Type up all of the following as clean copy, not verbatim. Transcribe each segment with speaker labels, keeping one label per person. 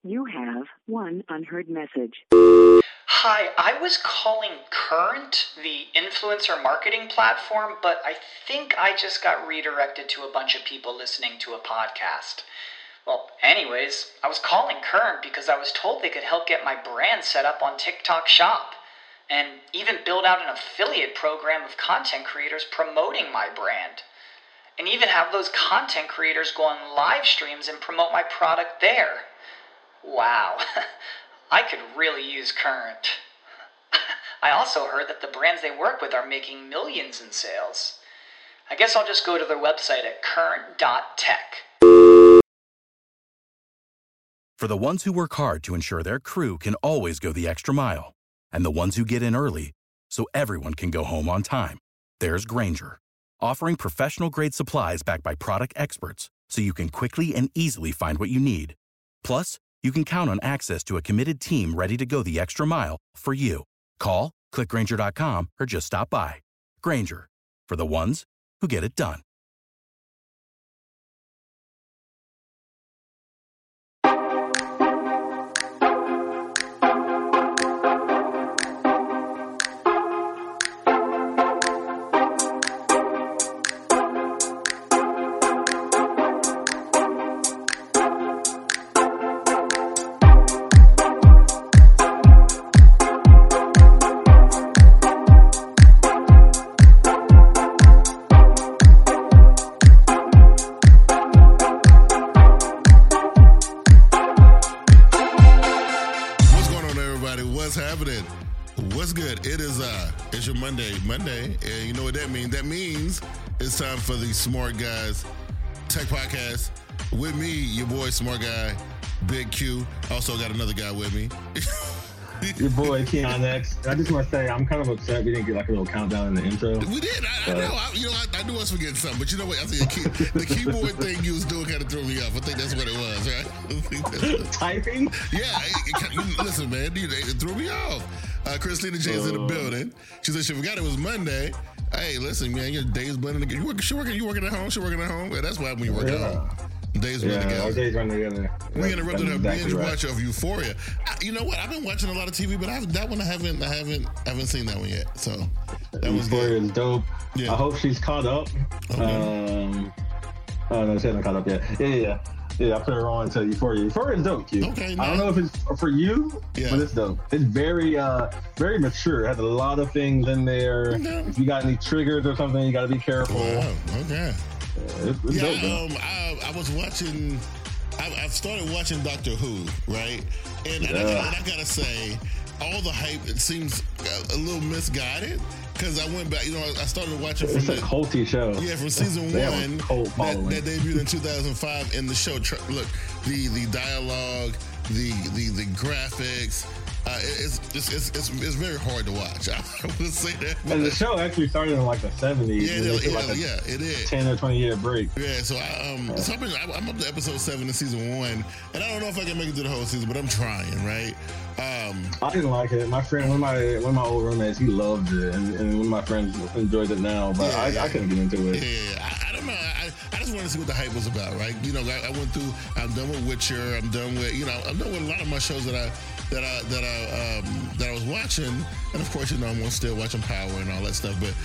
Speaker 1: You have one unheard message.
Speaker 2: Hi, I was calling Current, the influencer marketing platform, but I think I just got redirected to a bunch of people listening to a podcast. Well, anyways, I was calling Current because I was told they could help get my brand set up on TikTok Shop, and even build out an affiliate program of content creators promoting my brand, and even have those content creators go on live streams and promote my product there. Wow, I could really use Current. I also heard that the brands they work with are making millions in sales. I guess I'll just go to their website at current.tech.
Speaker 3: For the ones who work hard to ensure their crew can always go the extra mile, and the ones who get in early so everyone can go home on time, there's Grainger, offering professional-grade supplies backed by product experts so you can quickly and easily find what you need. Plus, you can count on access to a committed team ready to go the extra mile for you. Call, click Grainger.com, or just stop by. Grainger, for the ones who get it done.
Speaker 4: It's your Monday, and you know what that means? That means it's time for the Smart Guys Tech Podcast. With me, your boy, Smart Guy, Big Q. Also got another guy with me.
Speaker 5: Your boy, Keon X. I just want to say, I'm kind of upset we didn't get like a little countdown in the intro.
Speaker 4: We did. I know. I knew I was forgetting something, but you know what? I think the keyboard thing you was doing kind of threw me off. I think that's what it was, right?
Speaker 5: Typing?
Speaker 4: Yeah. Listen, man, it threw me off. Christina James in the building. She said she forgot it was Monday. Hey, listen, man, your days blending together. You working at home? She working at home? Yeah, that's why when you work at home. Days run together.
Speaker 5: Our days run together.
Speaker 4: We interrupted her binge watch of Euphoria. You know what? I've been watching a lot of TV, but I haven't seen that one yet. So that was
Speaker 5: Euphoria is dope.
Speaker 4: Yeah.
Speaker 5: I hope she's caught up.
Speaker 4: Okay.
Speaker 5: Oh no, she hasn't caught up yet. Yeah, I put her on to Euphoria. Euphoria is dope, Q.
Speaker 4: Okay,
Speaker 5: I don't know if it's for you, but it's dope. It's very mature. It has a lot of things in there. Okay. If you got any triggers or something, you got to be careful.
Speaker 4: Wow. Okay.
Speaker 5: It's dope,
Speaker 4: I was watching. I've started watching Doctor Who, right? And I gotta say, all the hype, it seems a little misguided. Because I went back, I started watching
Speaker 5: from a culty show.
Speaker 4: Yeah, from season one that debuted in 2005. In the show, look, the dialogue, the graphics, it's very hard to watch. I would say that.
Speaker 5: And the show actually started in like the 70s.
Speaker 4: Yeah, it is.
Speaker 5: 10 or 20 year break.
Speaker 4: Yeah, so I'm up to episode 7 in season 1, and I don't know if I can make it through the whole season, but I'm trying, right?
Speaker 5: I didn't like it. My friend, one of my old roommates, he loved it, and one of my friends enjoys it now, but I couldn't get into it.
Speaker 4: Yeah, I don't know. I just wanted to see what the hype was about, right? I went through. I'm done with Witcher. I'm done with I'm done with a lot of my shows that I was watching, and of course, I'm still watching Power and all that stuff. But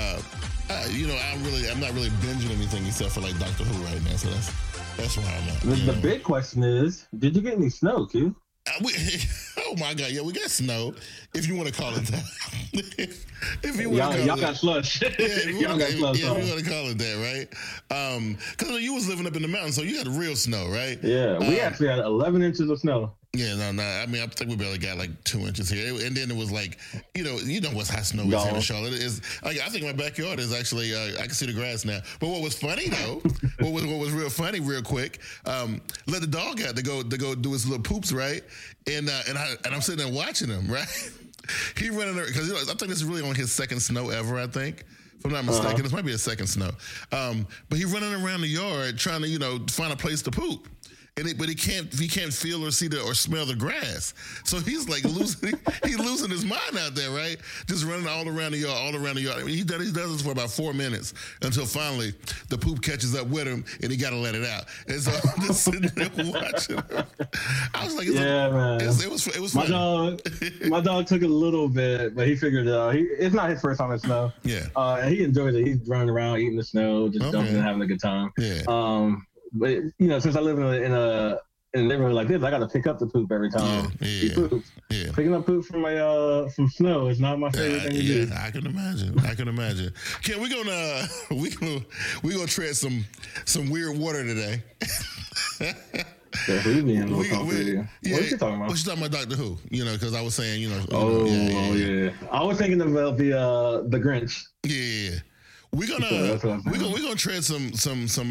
Speaker 4: I'm not really binging anything except for like Doctor Who right now. So that's where I'm at.
Speaker 5: The big question is, did you get any snow, Q?
Speaker 4: Oh my God! Yeah, we got snow. If you want to call it that. if you
Speaker 5: want y'all got slush.
Speaker 4: Y'all got slush. Yeah, if you want to call it that, right? Because you was living up in the mountains, so you had real snow, right?
Speaker 5: Yeah, we actually had 11 inches of snow.
Speaker 4: Yeah, no. I mean, I think we barely got like 2 inches here, and then it was like, you know what's hot snow is here in Charlotte. Is like, I think my backyard is actually I can see the grass now. But what was funny though, what was real funny, real quick, let the dog out to go do his little poops, right? And I'm sitting there watching him, right? He running there because I think this is really on his second snow ever. I think. If I'm not mistaken, this might be a second snow. But he running around the yard trying to find a place to poop. but he can't feel or see or smell the grass. So he's like losing his mind out there, right? Just running all around the yard. I mean, he does this for about 4 minutes until finally the poop catches up with him and he got to let it out. And so I'm just sitting there watching him. I was like,
Speaker 5: man.
Speaker 4: It was
Speaker 5: funny. My dog took it a little bit, but he figured it out. It's not his first time in snow.
Speaker 4: Yeah.
Speaker 5: And he enjoys it. He's running around eating the snow, just jumping and having a good time.
Speaker 4: Yeah.
Speaker 5: But since I live in a neighborhood like this, I got to pick up the poop every time he poops. Yeah. Picking up poop from snow is not my favorite thing to do.
Speaker 4: I can imagine. Ken, we're gonna tread some weird water today.
Speaker 5: What are you talking about?
Speaker 4: What you talking about, Doctor Who? Because I was saying,
Speaker 5: yeah. I was thinking about the Grinch.
Speaker 4: Yeah. We're gonna tread some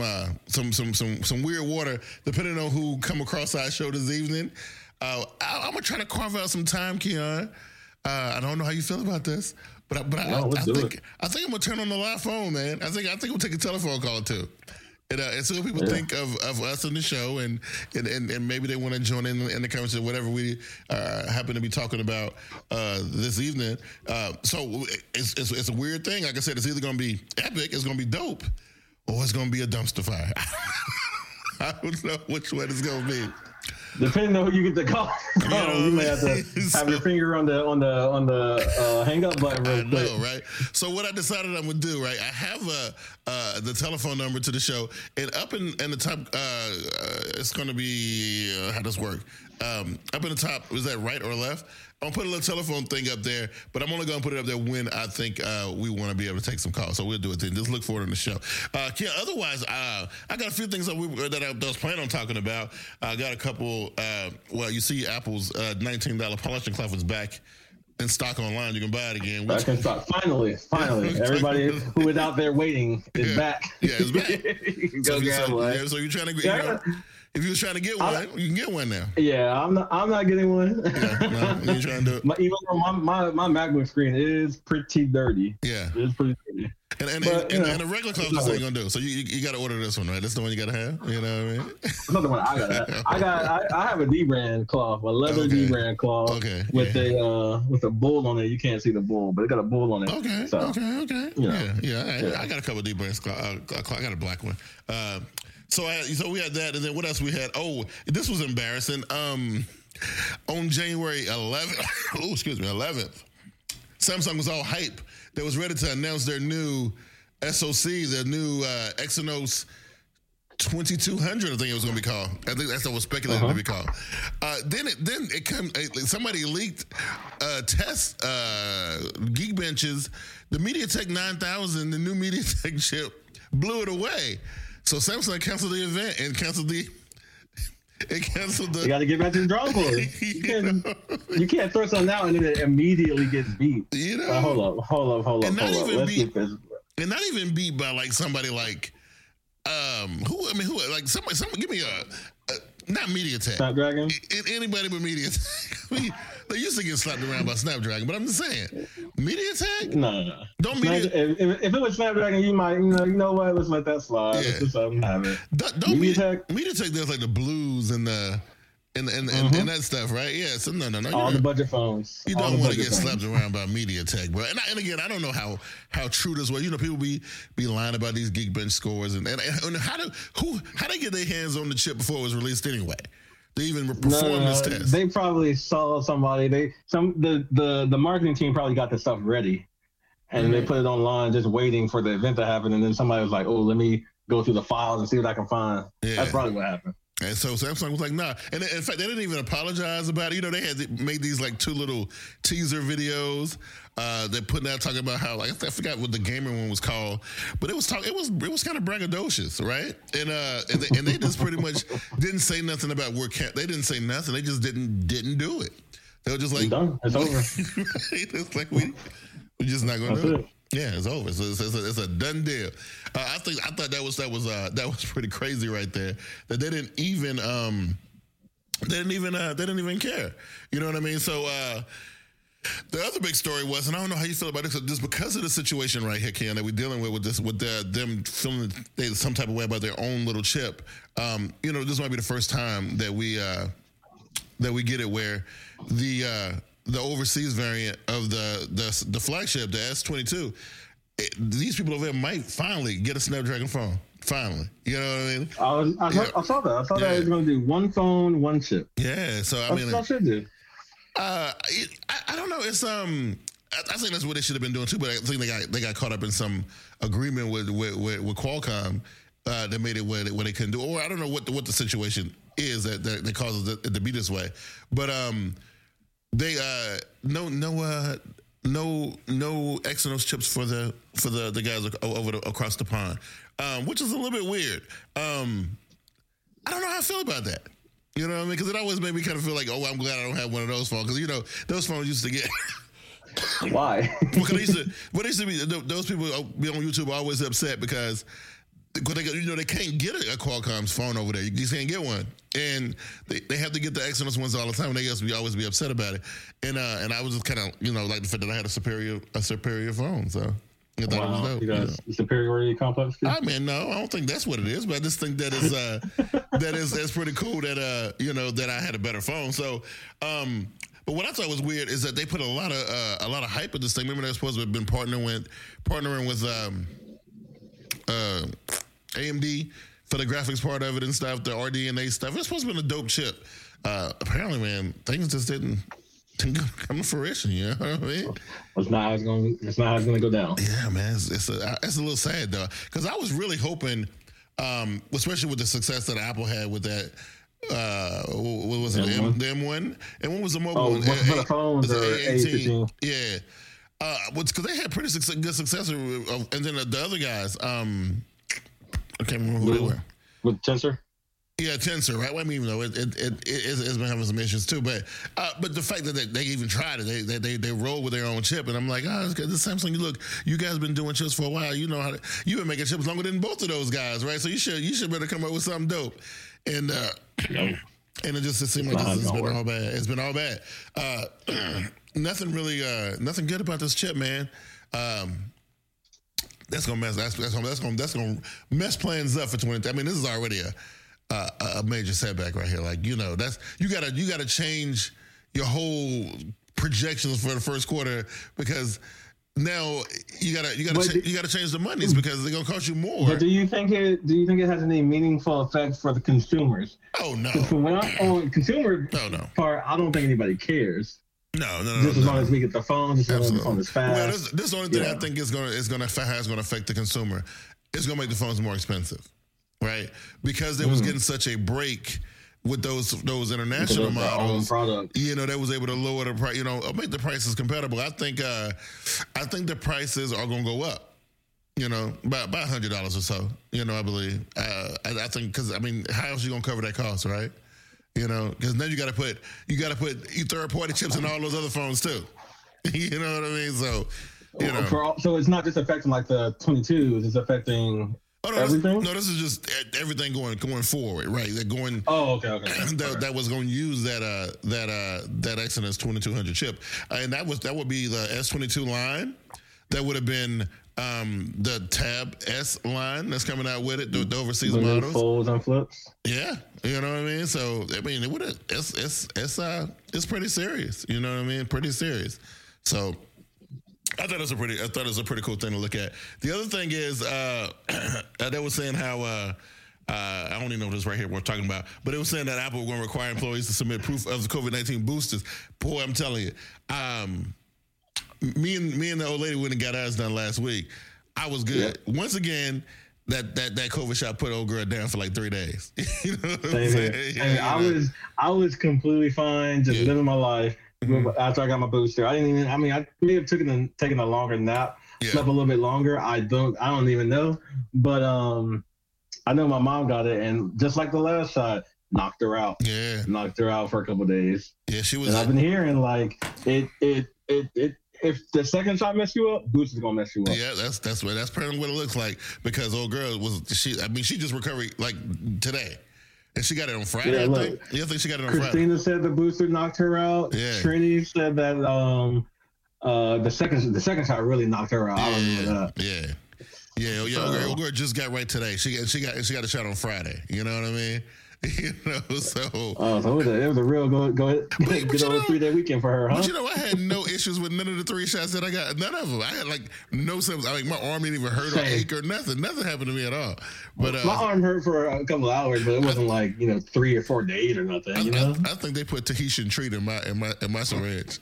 Speaker 4: weird water depending on who come across our show this evening. I'm gonna try to carve out some time, Keon. I don't know how you feel about this, but I think I'm gonna turn on the live phone, man. I think we'll take a telephone call too. And so people think of us on the show, and maybe they want to join in the conversation, whatever we happen to be talking about this evening. So it's a weird thing. Like I said, it's either going to be epic, it's going to be dope, or it's going to be a dumpster fire. I don't know which one it's going to be.
Speaker 5: Depending on who you get the call, you may have to have your finger on the hang up button real quick.
Speaker 4: I know, right? So what I decided I'm gonna do, right? I have the telephone number to the show, and up in the top, it's gonna be how does this work? Up in the top, was that right or left? I'm gonna put a little telephone thing up there, but I'm only gonna put it up there when I think we want to be able to take some calls. So we'll do it then. Just look for it on the show. Otherwise, I got a few things that I was planning on talking about. I got a couple. You see, Apple's $19 polishing cloth is back in stock online. You can buy it again.
Speaker 5: Back in stock. Finally. Everybody who is out there waiting is back.
Speaker 4: Yeah, it's back. So you're trying to if you was trying to get one, you can get one now.
Speaker 5: Yeah, I'm not getting one.
Speaker 4: Yeah, no, you trying to do it.
Speaker 5: Even though my MacBook screen is pretty dirty.
Speaker 4: Yeah,
Speaker 5: it's pretty dirty.
Speaker 4: And the regular cloth just ain't gonna do. So you got to order this one, right? That's the one you got to have. You know what I mean?
Speaker 5: That's not the one I got. I have a D-brand cloth, a leather D-brand cloth.
Speaker 4: Okay.
Speaker 5: With a bull on it. You can't see the bull, but it got a bull on it.
Speaker 4: Okay.
Speaker 5: So,
Speaker 4: Okay. I got a couple of D-brands cloth. I got a black one. So we had that, and then what else we had? Oh, this was embarrassing. On January 11th, Samsung was all hype. They was ready to announce their new SoC, their new Exynos 2200, I think it was going to be called. I think that's what was speculated to be called. Then it came. Somebody leaked test Geekbench's the MediaTek 9000, the new MediaTek chip, blew it away. So Samsung canceled the event and canceled the.
Speaker 5: You got to get back to the drawing board. You can't throw something out and then it immediately gets beat. Hold up.
Speaker 4: And not even beat by like somebody like who like somebody give me a not MediaTek.
Speaker 5: Snapdragon?
Speaker 4: Anybody but MediaTek. They used to get slapped around by Snapdragon, but I'm just saying, MediaTek?
Speaker 5: No.
Speaker 4: Don't
Speaker 5: if it was Snapdragon, you might, you know what? Let's let that slide. Yeah. Let's just have it.
Speaker 4: MediaTek does like the blues and the and that stuff, right? Yeah. So no.
Speaker 5: All the budget phones.
Speaker 4: You don't want to get slapped around by MediaTek, bro. And again, I don't know how true this was. You know, people be lying about these Geekbench scores and how they get their hands on the chip before it was released anyway. They even performed this test.
Speaker 5: They probably saw somebody. The marketing team probably got the stuff ready, and they put it online, just waiting for the event to happen. And then somebody was like, "Oh, let me go through the files and see what I can find." Yeah. That's probably what happened.
Speaker 4: And so Samsung was like, nah. And in fact, they didn't even apologize about it. You know, they had made these like 2 little teaser videos. They're putting out talking about how, like, I forgot what the gamer one was called, but it was kind of braggadocious, right? And they just pretty much didn't say nothing about they didn't say nothing. They just didn't do it. They were just like,
Speaker 5: it's over.
Speaker 4: Right? It's like we're just not going to do it. Yeah, it's over. So it's a done deal. I thought that was pretty crazy right there. That they didn't even care. You know what I mean? So The other big story was, and I don't know how you feel about this, just because of the situation right here, Ken, that we're dealing with them feeling some type of way about their own little chip. This might be the first time that we get it where the overseas variant of the flagship, the S22, these people over there might finally get a Snapdragon phone. Finally, you know what I mean?
Speaker 5: I saw that. I thought that it was going to do one phone, one chip.
Speaker 4: Yeah, so I mean,
Speaker 5: that should do.
Speaker 4: I don't know. It's I think that's what they should have been doing too. But I think they got caught up in some agreement with Qualcomm that made it where they couldn't do. Or I don't know what the situation is that causes it to be this way. But they no Exynos chips for the guys across the pond, which is a little bit weird. I don't know how I feel about that. You know what I mean? Because it always made me kind of feel like, oh, I'm glad I don't have one of those phones. Because those phones used to get.
Speaker 5: Why?
Speaker 4: Because they used to be those people be on YouTube always upset because they can't get a Qualcomm's phone over there. You just can't get one, and they have to get the Exynos ones all the time. And they always be upset about it. And I was just kind of like the fact that I had a superior phone. So I thought it was dope.
Speaker 5: You got a superiority complex?
Speaker 4: I mean, no, I don't think that's what it is. But I just think that is that's pretty cool that that I had a better phone. So. But what I thought was weird is that they put a lot of hype at this thing. Remember, they're supposed to have been partnering with AMD for the graphics part of it and stuff, the RDNA stuff. It's supposed to be a dope chip. Apparently, man, things just didn't come to fruition. You know what I mean?
Speaker 5: It's not how it's going to go down.
Speaker 4: Yeah, man, it's a little sad though, because I was really hoping, especially with the success that Apple had with that. What was it? The M1, and what was the mobile one?
Speaker 5: For the phones,
Speaker 4: A18. Yeah, because they had pretty good success, and then the other guys. I can't remember who they were.
Speaker 5: With Tensor.
Speaker 4: Yeah, Tensor, right? Well, I mean, it's been having some issues too, but the fact that they even tried it, they rolled with their own chip, and I'm like, this Samsung, you guys been doing chips for a while. You know you've been making chips longer than both of those guys, right? So you should better come up with something dope. And it seemed like it's been all bad. It's been all bad. Nothing really, nothing good about this chip, man. That's gonna mess plans up for 20. I mean, this is already a major setback right here. Like you gotta change your whole projections for the first quarter because. Now you gotta change the monies because they're gonna cost you more.
Speaker 5: But do you think it has any meaningful effect for the consumers?
Speaker 4: Oh no.
Speaker 5: When on consumer part, I don't think anybody cares.
Speaker 4: No.
Speaker 5: Just as long as we get the phone, just as long as the phone is fast.
Speaker 4: Well, this is the only thing I think is gonna affect the consumer. It's gonna make the phones more expensive, right? Because they was getting such a break. With those international models, that was able to lower the price, make the prices compatible. I think the prices are going to go up, by $100 or so, I believe. I think because how else are you going to cover that cost, right? Because then you got to put third party chips in all those other phones too. You know what I mean? So
Speaker 5: so it's not just affecting like the 22s; it's affecting.
Speaker 4: Oh, no,
Speaker 5: everything?
Speaker 4: This is just everything going forward, right? They're going.
Speaker 5: Oh, okay.
Speaker 4: That was going to use that Exynos 2200 chip, and that would be the S22 line. That would have been the Tab S line that's coming out with it, the overseas models.
Speaker 5: Folds and flips.
Speaker 4: Yeah, you know what I mean. So it would have. It's pretty serious. You know what I mean? Pretty serious. So. I thought it was a pretty cool thing to look at. The other thing is, they were saying how I don't even know this right here we're talking about, but it was saying that Apple were going to require employees to submit proof of the COVID-19 boosters. Boy, I'm telling you, me and the old lady went and got ours done last week. I was good. Yeah. Once again, that COVID shot put old girl down for like 3 days. You know what I'm saying?
Speaker 5: Yeah. I was completely fine, just living my life. After I got my booster, I may have taken a longer nap, slept a little bit longer. I don't even know, but I know my mom got it, and just like the last shot, knocked her out. Yeah, knocked her out for a couple of days.
Speaker 4: Yeah, she was.
Speaker 5: And I've been hearing like it. If the second shot messed you up, booster's gonna mess you up.
Speaker 4: Yeah, that's pretty what it looks like because old girl she just recovered like today. And she got it on Friday, I think. Yeah, I think she got it on Friday.
Speaker 5: Christina said the booster knocked her out. Yeah. Trini said that The second shot really knocked her out. I remember that.
Speaker 4: Yeah. Old girl just got right today. She got a shot on Friday. You know what I mean? You know, so
Speaker 5: it was a real go ahead, get over a 3-day weekend for her, huh?
Speaker 4: But I had no issues with none of the 3 shots that I got. None of them. I had like no symptoms. My arm didn't even hurt or ache or nothing. Nothing happened to me at all. But
Speaker 5: my arm hurt for a couple of hours, but it wasn't like 3 or 4 days or nothing.
Speaker 4: I think they put Tahitian treat in my syringe.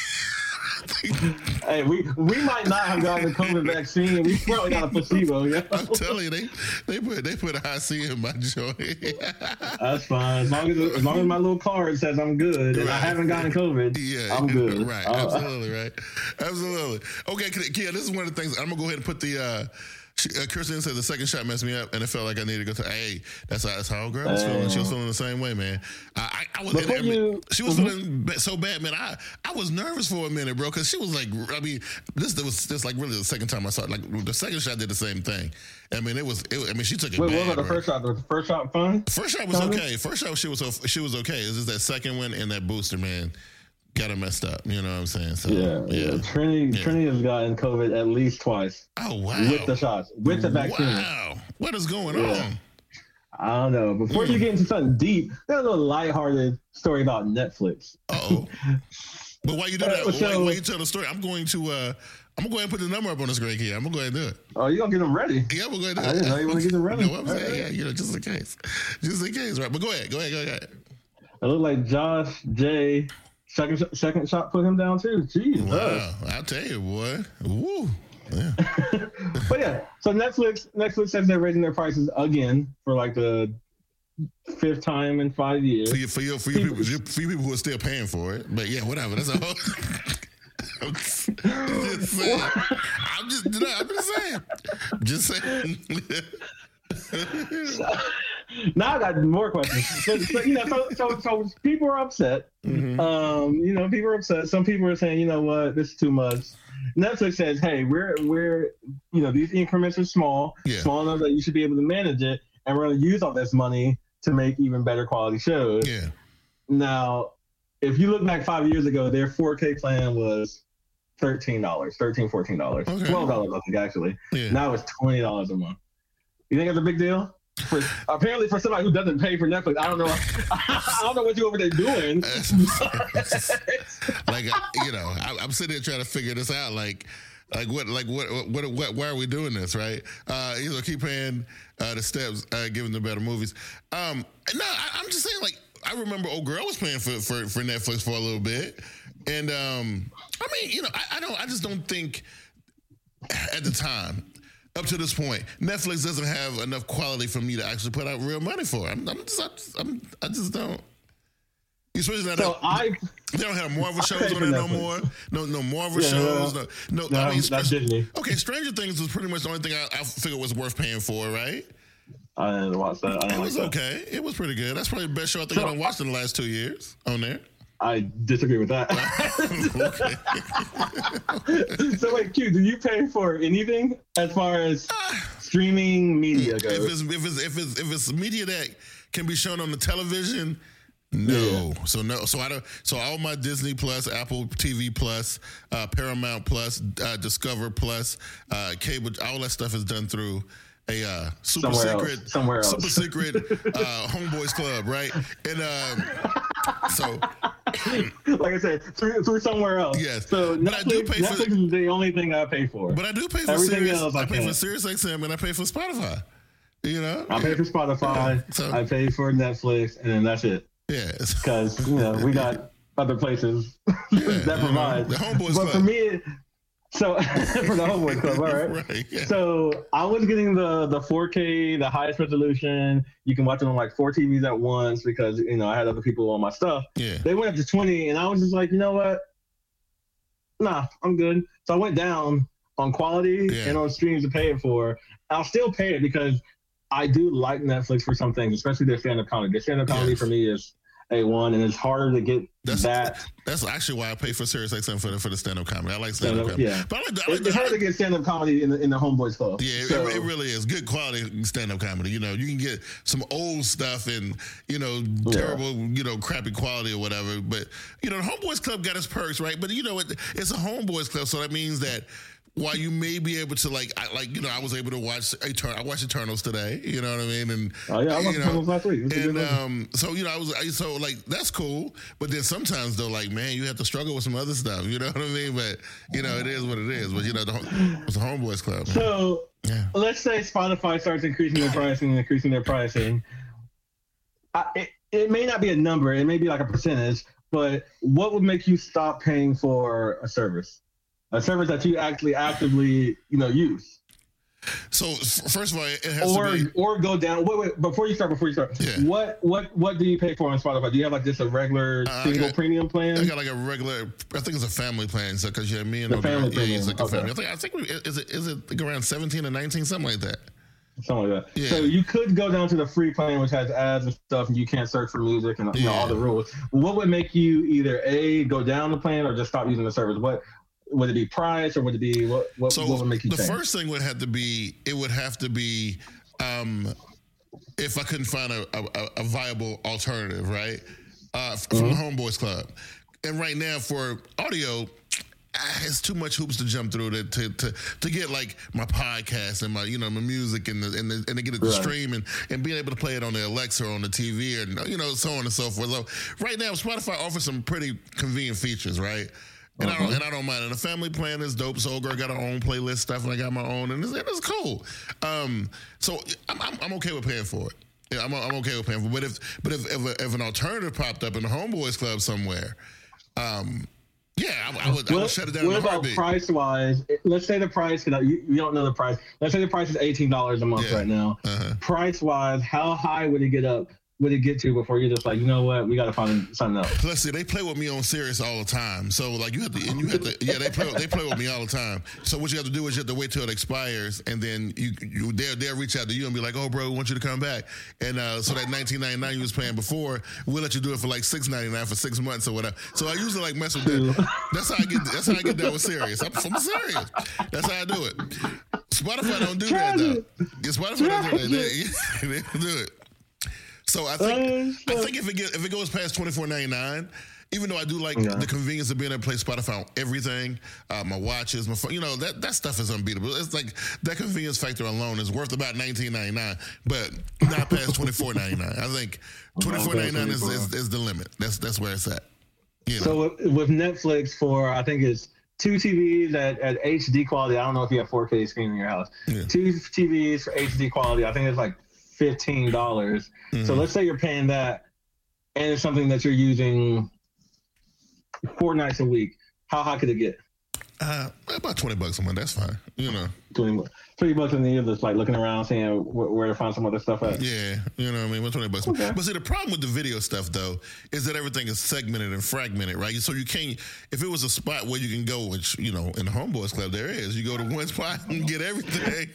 Speaker 5: Hey, we might not have gotten the COVID vaccine. We probably got a placebo.
Speaker 4: I'm telling you, they put a high C in my joint.
Speaker 5: That's fine. As long as my little card says I'm good and I haven't gotten COVID, I'm good.
Speaker 4: Right. Absolutely right. Absolutely. Okay, Kia, this is one of the things I'm gonna go ahead and put the. Kirsten said the second shot messed me up, and it felt like I needed to go to. Hey, that's how a girl was feeling. She was feeling the same way, man. She was feeling so bad, man. I was nervous for a minute, bro, because she was like, this was just like really the second time I saw it. Like the second shot did the same thing. I mean, she took it.
Speaker 5: Wait,
Speaker 4: bad,
Speaker 5: what about the first shot? Was the first shot fun?
Speaker 4: First shot was okay. First shot she was okay. It's just that second one and that booster, man. Got her messed up, you know what I'm saying? So, yeah. Trinity has gotten COVID at least twice. Oh wow! With the shots, with the vaccine. Wow, what is going on?
Speaker 5: I don't know. Before you get into something deep, there's a little lighthearted story about Netflix.
Speaker 4: Oh, but while you do that, while you tell the story, I'm going to go ahead and put the number up on the screen here. I'm gonna go ahead and do it.
Speaker 5: Oh, you gonna get them ready?
Speaker 4: Yeah, we're going to do it.
Speaker 5: I didn't know you want to get them ready.
Speaker 4: No, I'm saying, just in case, right? But go ahead. It
Speaker 5: looked like Josh J. Second shot put him down too. Jesus.
Speaker 4: Wow, I'll tell you, boy. Woo. Yeah.
Speaker 5: But yeah, so Netflix says they're raising their prices again for like the 5th time in 5 years.
Speaker 4: For you people who are still paying for it, but yeah, whatever. That's a whole. I'm just saying.
Speaker 5: Now I got more questions. So people are upset. Mm-hmm. People are upset. Some people are saying, you know what, this is too much. Netflix says, hey, we're these increments are small enough that you should be able to manage it, and we're going to use all this money to make even better quality shows.
Speaker 4: Yeah.
Speaker 5: Now, if you look back 5 years ago, their 4K plan was $13, $14, $12, I think actually. Yeah. Now it's $20 a month. You think it's a big deal? Apparently, for somebody who doesn't pay for Netflix, I don't know. I don't know what you over there doing.
Speaker 4: I'm sitting there trying to figure this out. What? Why are we doing this? Right? Keep paying the steps, giving them better movies. I'm just saying. I remember old girl was paying for Netflix for a little bit, and I just don't think at the time. Up to this point, Netflix doesn't have enough quality for me to actually put out real money for. I just don't. Especially now they don't have Marvel shows on there no more. No Marvel shows. No. I mean,
Speaker 5: that's Disney.
Speaker 4: Okay, Stranger Things was pretty much the only thing I figured was worth paying for, right?
Speaker 5: I didn't watch that.
Speaker 4: It was okay. It was pretty good. That's probably the best show I think I've watched in the last 2 years on there.
Speaker 5: I disagree with that. So wait, Q, do you pay for anything as far as streaming media goes?
Speaker 4: If it's media that can be shown on the television, no. Yeah. So I don't. So all my Disney Plus, Apple TV Plus, Paramount Plus, Discover Plus, cable, all that stuff is done through a super secret Homeboys Club, right? And so.
Speaker 5: Like I said, through somewhere else.
Speaker 4: Yes.
Speaker 5: So Netflix is the only thing I pay for.
Speaker 4: But I do pay for everything else. I pay for SiriusXM and I pay for Spotify. I pay for
Speaker 5: Spotify. I pay for Netflix, and then that's it.
Speaker 4: Yeah.
Speaker 5: Because we got other places that provide.
Speaker 4: The Homeboys Club.
Speaker 5: But for me, so for the Homeboys Club, all right.
Speaker 4: Right. Yeah.
Speaker 5: So I was getting the 4K, the highest resolution. You can watch it on like 4 TVs at once because I had other people on my stuff.
Speaker 4: Yeah.
Speaker 5: They went up to 20, and I was just like, you know what? Nah, I'm good. So I went down on quality and on streams to pay it for. I'll still pay it because I do like Netflix for some things, especially their stand-up comedy. Their stand-up comedy for me is A1, and it's harder to get that.
Speaker 4: That's actually why I pay for SiriusXM for the stand-up comedy. I like stand-up comedy.
Speaker 5: Yeah.
Speaker 4: But
Speaker 5: It's hard to get stand-up comedy in the Homeboys Club.
Speaker 4: Yeah, it really is. Good quality stand-up comedy. You know, you can get some old stuff and, you know, terrible, you know, crappy quality or whatever. But, you know, the Homeboys Club got its perks, right? But, you know, it's a Homeboys Club, so that means that while you may be able to I was able to watch I watched Eternals today, you know what I mean? And
Speaker 5: I watched Eternals last week.
Speaker 4: And so you know so that's cool. But then sometimes though, like, man, you have to struggle with some other stuff, you know what I mean? But you know, it is what it is. But you know, it's a Homeboys Club. Man.
Speaker 5: So let's say Spotify starts increasing their pricing. It may not be a number, it may be like a percentage, but what would make you stop paying for a service? A service that you actually actively, you know, use.
Speaker 4: So first of all, it has to be,
Speaker 5: or go down. Wait, before you start.
Speaker 4: Yeah.
Speaker 5: What do you pay for on Spotify? Do you have like just a regular single premium plan?
Speaker 4: I got like a regular. I think it's a family plan. So because me and
Speaker 5: the family premium.
Speaker 4: It's like a family. I think is it like around 17 or 19, something like that.
Speaker 5: Something like that.
Speaker 4: Yeah.
Speaker 5: So you could go down to the free plan, which has ads and stuff, and you can't search for music and you know, all the rules. What would make you either go down the plan or just stop using the service? What would it be, price, or would it be what would make you change?
Speaker 4: The first thing would have to be if I couldn't find a viable alternative, right? From the Homeboys Club. And right now for audio, it's too much hoops to jump through to get like my podcast and my my music and to get it to stream and being able to play it on the Alexa or on the TV and so on and so forth. So right now Spotify offers some pretty convenient features, right? And I don't mind. And the family plan is dope. So girl got her own playlist stuff, and I got my own, and it's cool. So I'm okay with paying for it. Yeah, I'm okay with paying for it. But if an alternative popped up in the Homeboys Club somewhere, I would shut it down.
Speaker 5: What about price wise? Let's say the price. You don't know the price. Let's say the price is $18 a month right now. Price wise, how high would it get up? Would it get to before you're just like, you know what, we got to find something else?
Speaker 4: Let's see, they play with me on Sirius all the time. So like they play with me all the time. So what you have to do is you have to wait till it expires, and then they'll reach out to you and be like, oh bro, we want you to come back. And so that $19.99 you was paying before, we'll let you do it for like $6.99 for 6 months or whatever. So I usually like mess with that. That's how I get down with Sirius. I'm serious. That's how I do it. Spotify don't do that though. Spotify don't do that. They don't do it. So I think if it goes past $24.99, even though I do like the convenience of being able to play Spotify on everything, my watches, my phone, that stuff is unbeatable. It's like that convenience factor alone is worth about $19.99, but not past $24.99. I think $24.99 is the limit. That's where it's at.
Speaker 5: So with Netflix I think it's 2 TVs at HD quality. I don't know if you have 4K screen in your house. Yeah. 2 TVs for HD quality. I think it's like $15. So let's say you're paying that, and it's something that you're using 4 nights a week. How high could it get?
Speaker 4: About $20 a month. That's fine.
Speaker 5: $20, and then you're just like looking around, seeing where to find some other stuff at.
Speaker 4: Yeah, you know what I mean. $20. Okay. But see, the problem with the video stuff though is that everything is segmented and fragmented, right? So you can't. If it was a spot where you can go, which in the Homeboys Club there is, you go to one spot and get everything.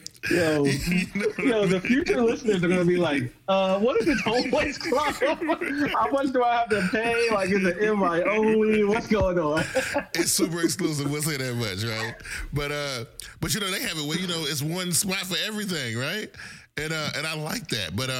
Speaker 5: The future listeners are gonna be like, what is this Homeboys Club? How much do I have to pay? Like, is it invite only? What's going on?
Speaker 4: It's super exclusive. We'll say that much, right? But they have it where it's one spot for everything, right? And I like that. But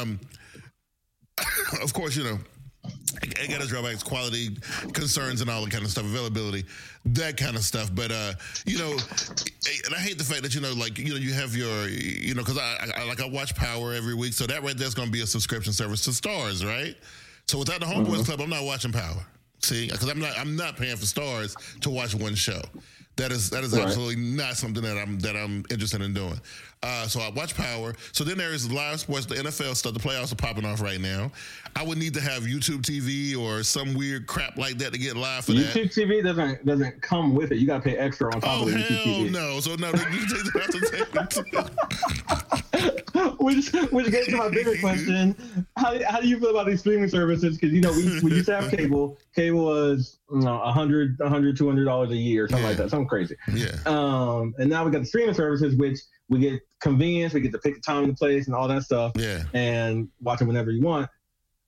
Speaker 4: of course, it got its drawbacks, quality concerns, and all that kind of stuff, availability, that kind of stuff. But and I hate the fact that you have your because I watch Power every week, so that right there's going to be a subscription service to Starz, right? So without the Homeboys Club, I'm not watching Power. See, because I'm not paying for Starz to watch one show. That is absolutely not something that I'm interested in doing. So I watch Power. So then there is live sports, the NFL stuff. The playoffs are popping off right now. I would need to have YouTube TV or some weird crap like that to get live for that.
Speaker 5: YouTube TV doesn't come with it. You got to pay extra on top of the YouTube TV.
Speaker 4: No. So no, you take that out.
Speaker 5: Which gets to my bigger question: How do you feel about these streaming services? Because we used to have cable. Cable was $100, $200 a year, something like that, something crazy.
Speaker 4: Yeah.
Speaker 5: And now we got the streaming services, which we get convenience. We get to pick the time and the place and all that stuff.
Speaker 4: Yeah.
Speaker 5: And watch it whenever you want.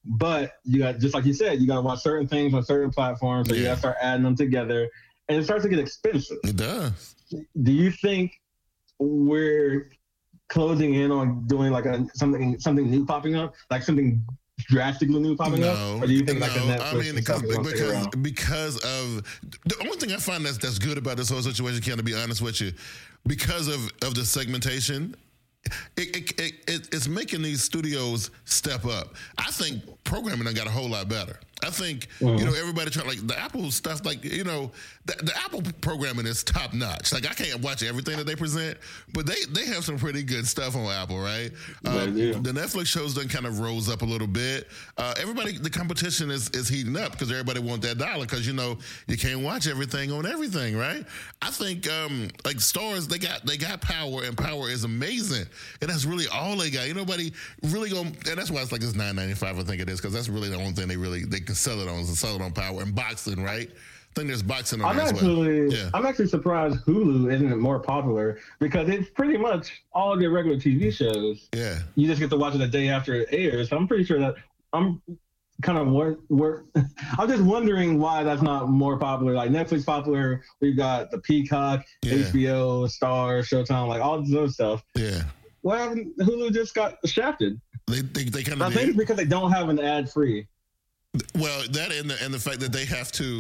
Speaker 5: but you got, just like you said, you got to watch certain things on certain platforms, so you got to start adding them together, and it starts to get expensive.
Speaker 4: It does.
Speaker 5: Do you think we're closing in on doing like something new popping up, like something drastically new popping up? Or do you think like a Netflix?
Speaker 4: Because of the only thing I find that's good about this whole situation, Ken, to be honest with you, because of the segmentation, it's making these studios step up. I think programming done got a whole lot better. I think, everybody trying, like the Apple stuff, like, the Apple programming is top notch. Like I can't watch everything that they present, but they have some pretty good stuff on Apple, right? The Netflix shows done kind of rose up a little bit. The competition is heating up because everybody want that dollar because, you can't watch everything on everything, right? I think, like Stars, they got power, and power is amazing. And that's really all they got. Nobody really and that's why it's like it's $9.95, I think it is, because that's really the only thing they can sell it on, is to sell it on power and boxing, right? I think there's boxing on there as well.
Speaker 5: I'm actually surprised Hulu isn't more popular, because it's pretty much all their regular TV shows.
Speaker 4: Yeah.
Speaker 5: You just get to watch it the day after it airs. So I'm pretty sure that I'm kind of I'm just wondering why that's not more popular. Like Netflix popular, we've got the Peacock, HBO, Stars, Showtime, like all this other stuff.
Speaker 4: Yeah.
Speaker 5: What happened? Hulu just got shafted.
Speaker 4: They kind of.
Speaker 5: I think it's because they don't have an ad free.
Speaker 4: Well, that and the fact that they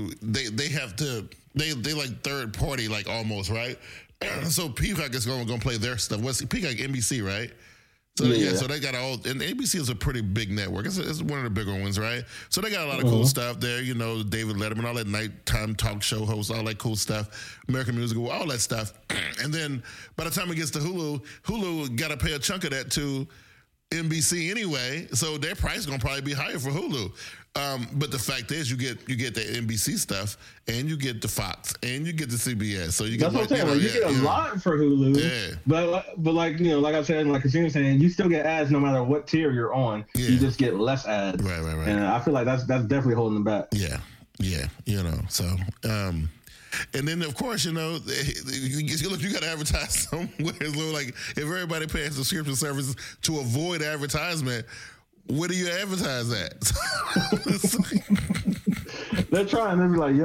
Speaker 4: like third party, like almost, right? So Peacock is going to play their stuff. What's Peacock? NBC, right? So so they got and ABC is a pretty big network. It's one of the bigger ones, right? So they got a lot of cool stuff there. David Letterman, all that nighttime talk show hosts, all that cool stuff, American Musical, all that stuff. And then by the time it gets to Hulu got to pay a chunk of that to NBC anyway. So their price is gonna probably be higher for Hulu. But the fact is, you get the NBC stuff, and you get the Fox, and you get the CBS. So you get
Speaker 5: that's what I'm saying. You get a lot for Hulu.
Speaker 4: Yeah.
Speaker 5: But like like I said, like Christina was saying, you still get ads no matter what tier you're on. Yeah. You just get less ads.
Speaker 4: Right.
Speaker 5: And I feel like that's definitely holding them back.
Speaker 4: Yeah. So. And then, of course, you got to advertise somewhere. So, like, if everybody pays subscription services to avoid advertisement, where do you advertise at?
Speaker 5: They're trying to be like,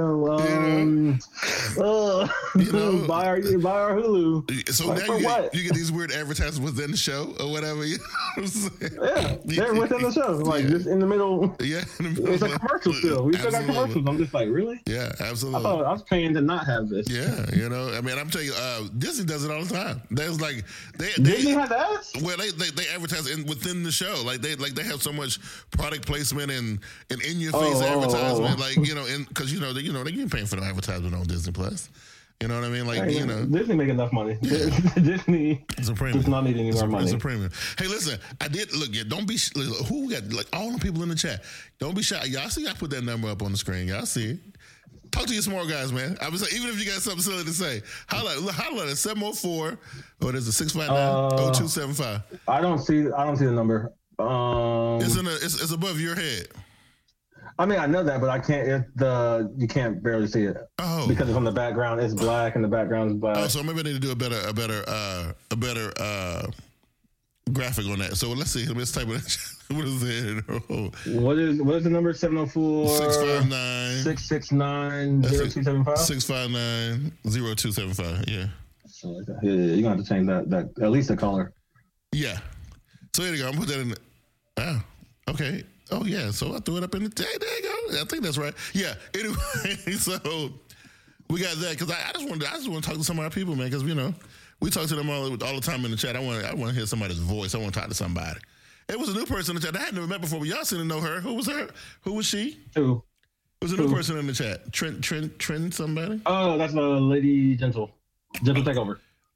Speaker 5: buy our Hulu.
Speaker 4: So like, now you get these weird advertisements within the show or whatever. You know what I'm saying?
Speaker 5: Yeah, they're within the show, like just in the middle.
Speaker 4: Yeah,
Speaker 5: it's a commercial still. We still got commercials. I'm just like, really?
Speaker 4: Yeah, absolutely.
Speaker 5: I thought I was paying to not have this.
Speaker 4: Yeah, I mean, I'm telling you, Disney does it all the time. There's like
Speaker 5: Disney has ads.
Speaker 4: Well, they advertise within the show. Like they have so much product placement and in your face advertisement, like because they ain't paying for no advertisement on Disney Plus. You know what I mean? Like
Speaker 5: Disney make enough money. Yeah. Disney does not need any more money.
Speaker 4: It's a premium. Hey, listen, I did look. Don't be who got like all the people in the chat. Don't be shy. Y'all see? I put that number up on the screen. Y'all see it. Talk to your smart guys, man. I was like, even if you got something silly to say, holla at 704 or there's a 659-0275.
Speaker 5: I don't see the number.
Speaker 4: It's above your head.
Speaker 5: I mean, I know that, but I can't. You can't barely see it.
Speaker 4: Oh,
Speaker 5: because it's on the background. It's black, and the background is black.
Speaker 4: Oh, so maybe I need to do a better graphic on that. So let's see. Let's type it. What is it? Oh.
Speaker 5: What is the number? 704
Speaker 4: 659
Speaker 5: 669 0275
Speaker 4: 659 0275. Yeah.
Speaker 5: Yeah, you're gonna have to change that at least the color.
Speaker 4: Yeah. So there you go. I'm put that in. Oh, okay. Oh yeah. So I threw it up in the. There you go. I think that's right. Yeah. Anyway, so we got that because I just want to talk to some of our people, man, because we talk to them all the time in the chat. I want to hear somebody's voice. I want to talk to somebody. It was a new person in the chat. I had never met before, but y'all seem to know her. Who was her? Who was she?
Speaker 5: Who?
Speaker 4: It was a new person in the chat. Trent somebody?
Speaker 5: Oh, that's Lady Gentle. Gentle Takeover.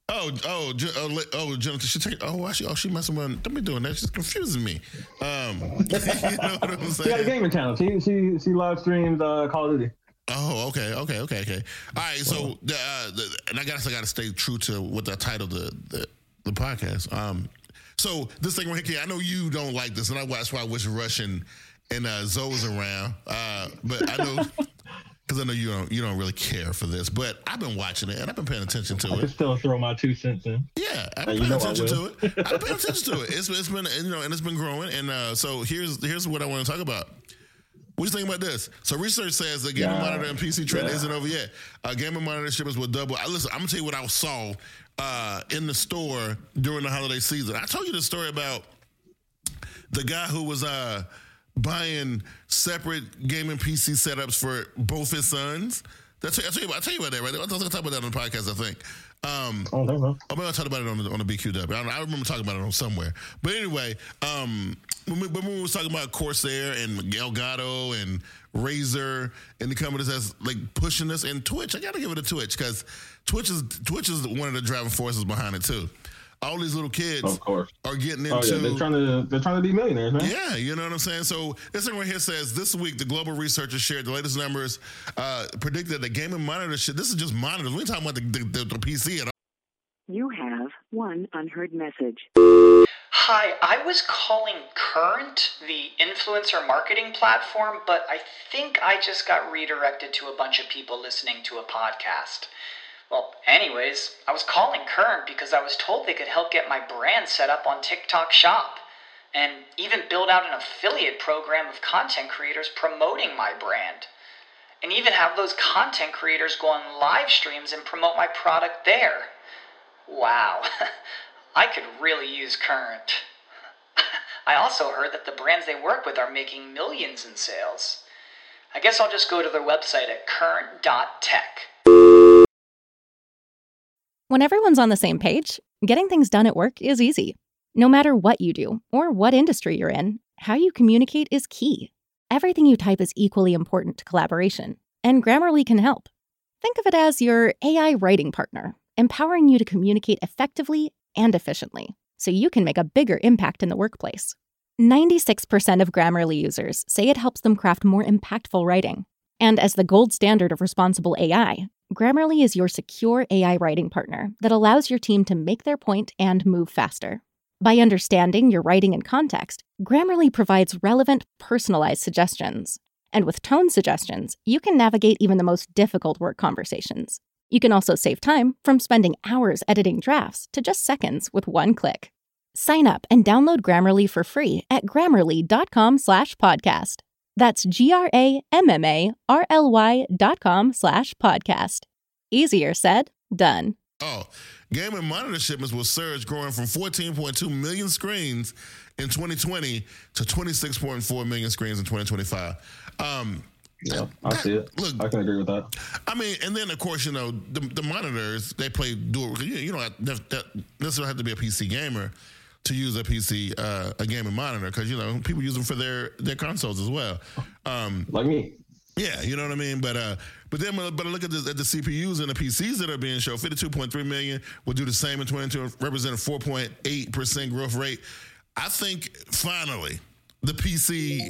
Speaker 4: Gentle. She messing with. Don't be doing that. She's confusing me. You know what I'm saying?
Speaker 5: She got a gaming channel. She live streams Call of Duty.
Speaker 4: Oh, okay. All right, so and I guess I got to stay true to what I titled the podcast. So this thing right here, I know you don't like this, and that's why I wish Rush and Zoe was around. But I know because I know you don't really care for this, but I've been watching it and I've been paying attention to
Speaker 5: I can still throw my 2 cents in.
Speaker 4: Yeah, I've been paying attention to it. I've been paying attention to it. It's been and it's been growing. And so here's what I want to talk about. What do you think about this? So research says the gaming monitor and PC trend isn't over yet. Gaming monitor shipments will double. Listen, I'm gonna tell you what I saw in the store during the holiday season. I told you the story about the guy who was buying separate gaming PC setups for both his sons. I'll tell you about that, right? I'll talk about that on the podcast, I think. Maybe I'll talk about it on the BQW. I remember talking about it on somewhere. But anyway, when we was talking about Corsair and Elgato and Razer and the companies that's like pushing this, and Twitch, I gotta give it a Twitch because Twitch is one of the driving forces behind it too. All these little kids,
Speaker 5: of course,
Speaker 4: are getting into.
Speaker 5: Oh, yeah. They're trying to be millionaires, man.
Speaker 4: Yeah, you know what I'm saying. So this thing right here says this week the global researchers shared the latest numbers, predicted that gaming monitor shit. This is just monitors. We ain't talking about the PC at all.
Speaker 1: You have one unheard message.
Speaker 2: Hi, I was calling Current, the influencer marketing platform, but I think I just got redirected to a bunch of people listening to a podcast. Well, anyways, I was calling Current because I was told they could help get my brand set up on TikTok Shop and even build out an affiliate program of content creators promoting my brand. And even have those content creators go on live streams and promote my product there. Wow, I could really use Current. I also heard that the brands they work with are making millions in sales. I guess I'll just go to their website at current.tech.
Speaker 6: When everyone's on the same page, getting things done at work is easy. No matter what you do or what industry you're in, how you communicate is key. Everything you type is equally important to collaboration, and Grammarly can help. Think of it as your AI writing partner, empowering you to communicate effectively and efficiently, so you can make a bigger impact in the workplace. 96% of Grammarly users say it helps them craft more impactful writing. And as the gold standard of responsible AI, Grammarly is your secure AI writing partner that allows your team to make their point and move faster. By understanding your writing in context, Grammarly provides relevant, personalized suggestions. And with tone suggestions, you can navigate even the most difficult work conversations. You can also save time from spending hours editing drafts to just seconds with one click. Sign up and download Grammarly for free at grammarly.com/podcast. That's GRAMMARLY.com/podcast. Easier said, done.
Speaker 4: Oh, gaming monitor shipments will surge, growing from 14.2 million screens in 2020 to 26.4 million screens in 2025.
Speaker 5: Yeah, I see it. Look, I can agree with that.
Speaker 4: I mean, and then of course, the monitors, they play dual. You don't necessarily have to be a PC gamer to use a PC, a gaming monitor, because people use them for their consoles as well.
Speaker 5: Like me.
Speaker 4: Yeah, you know what I mean. But I look at the CPUs and the PCs that are being shown. 52.3 million will do the same in 2022, represent a 4.8% growth rate. I think finally the PC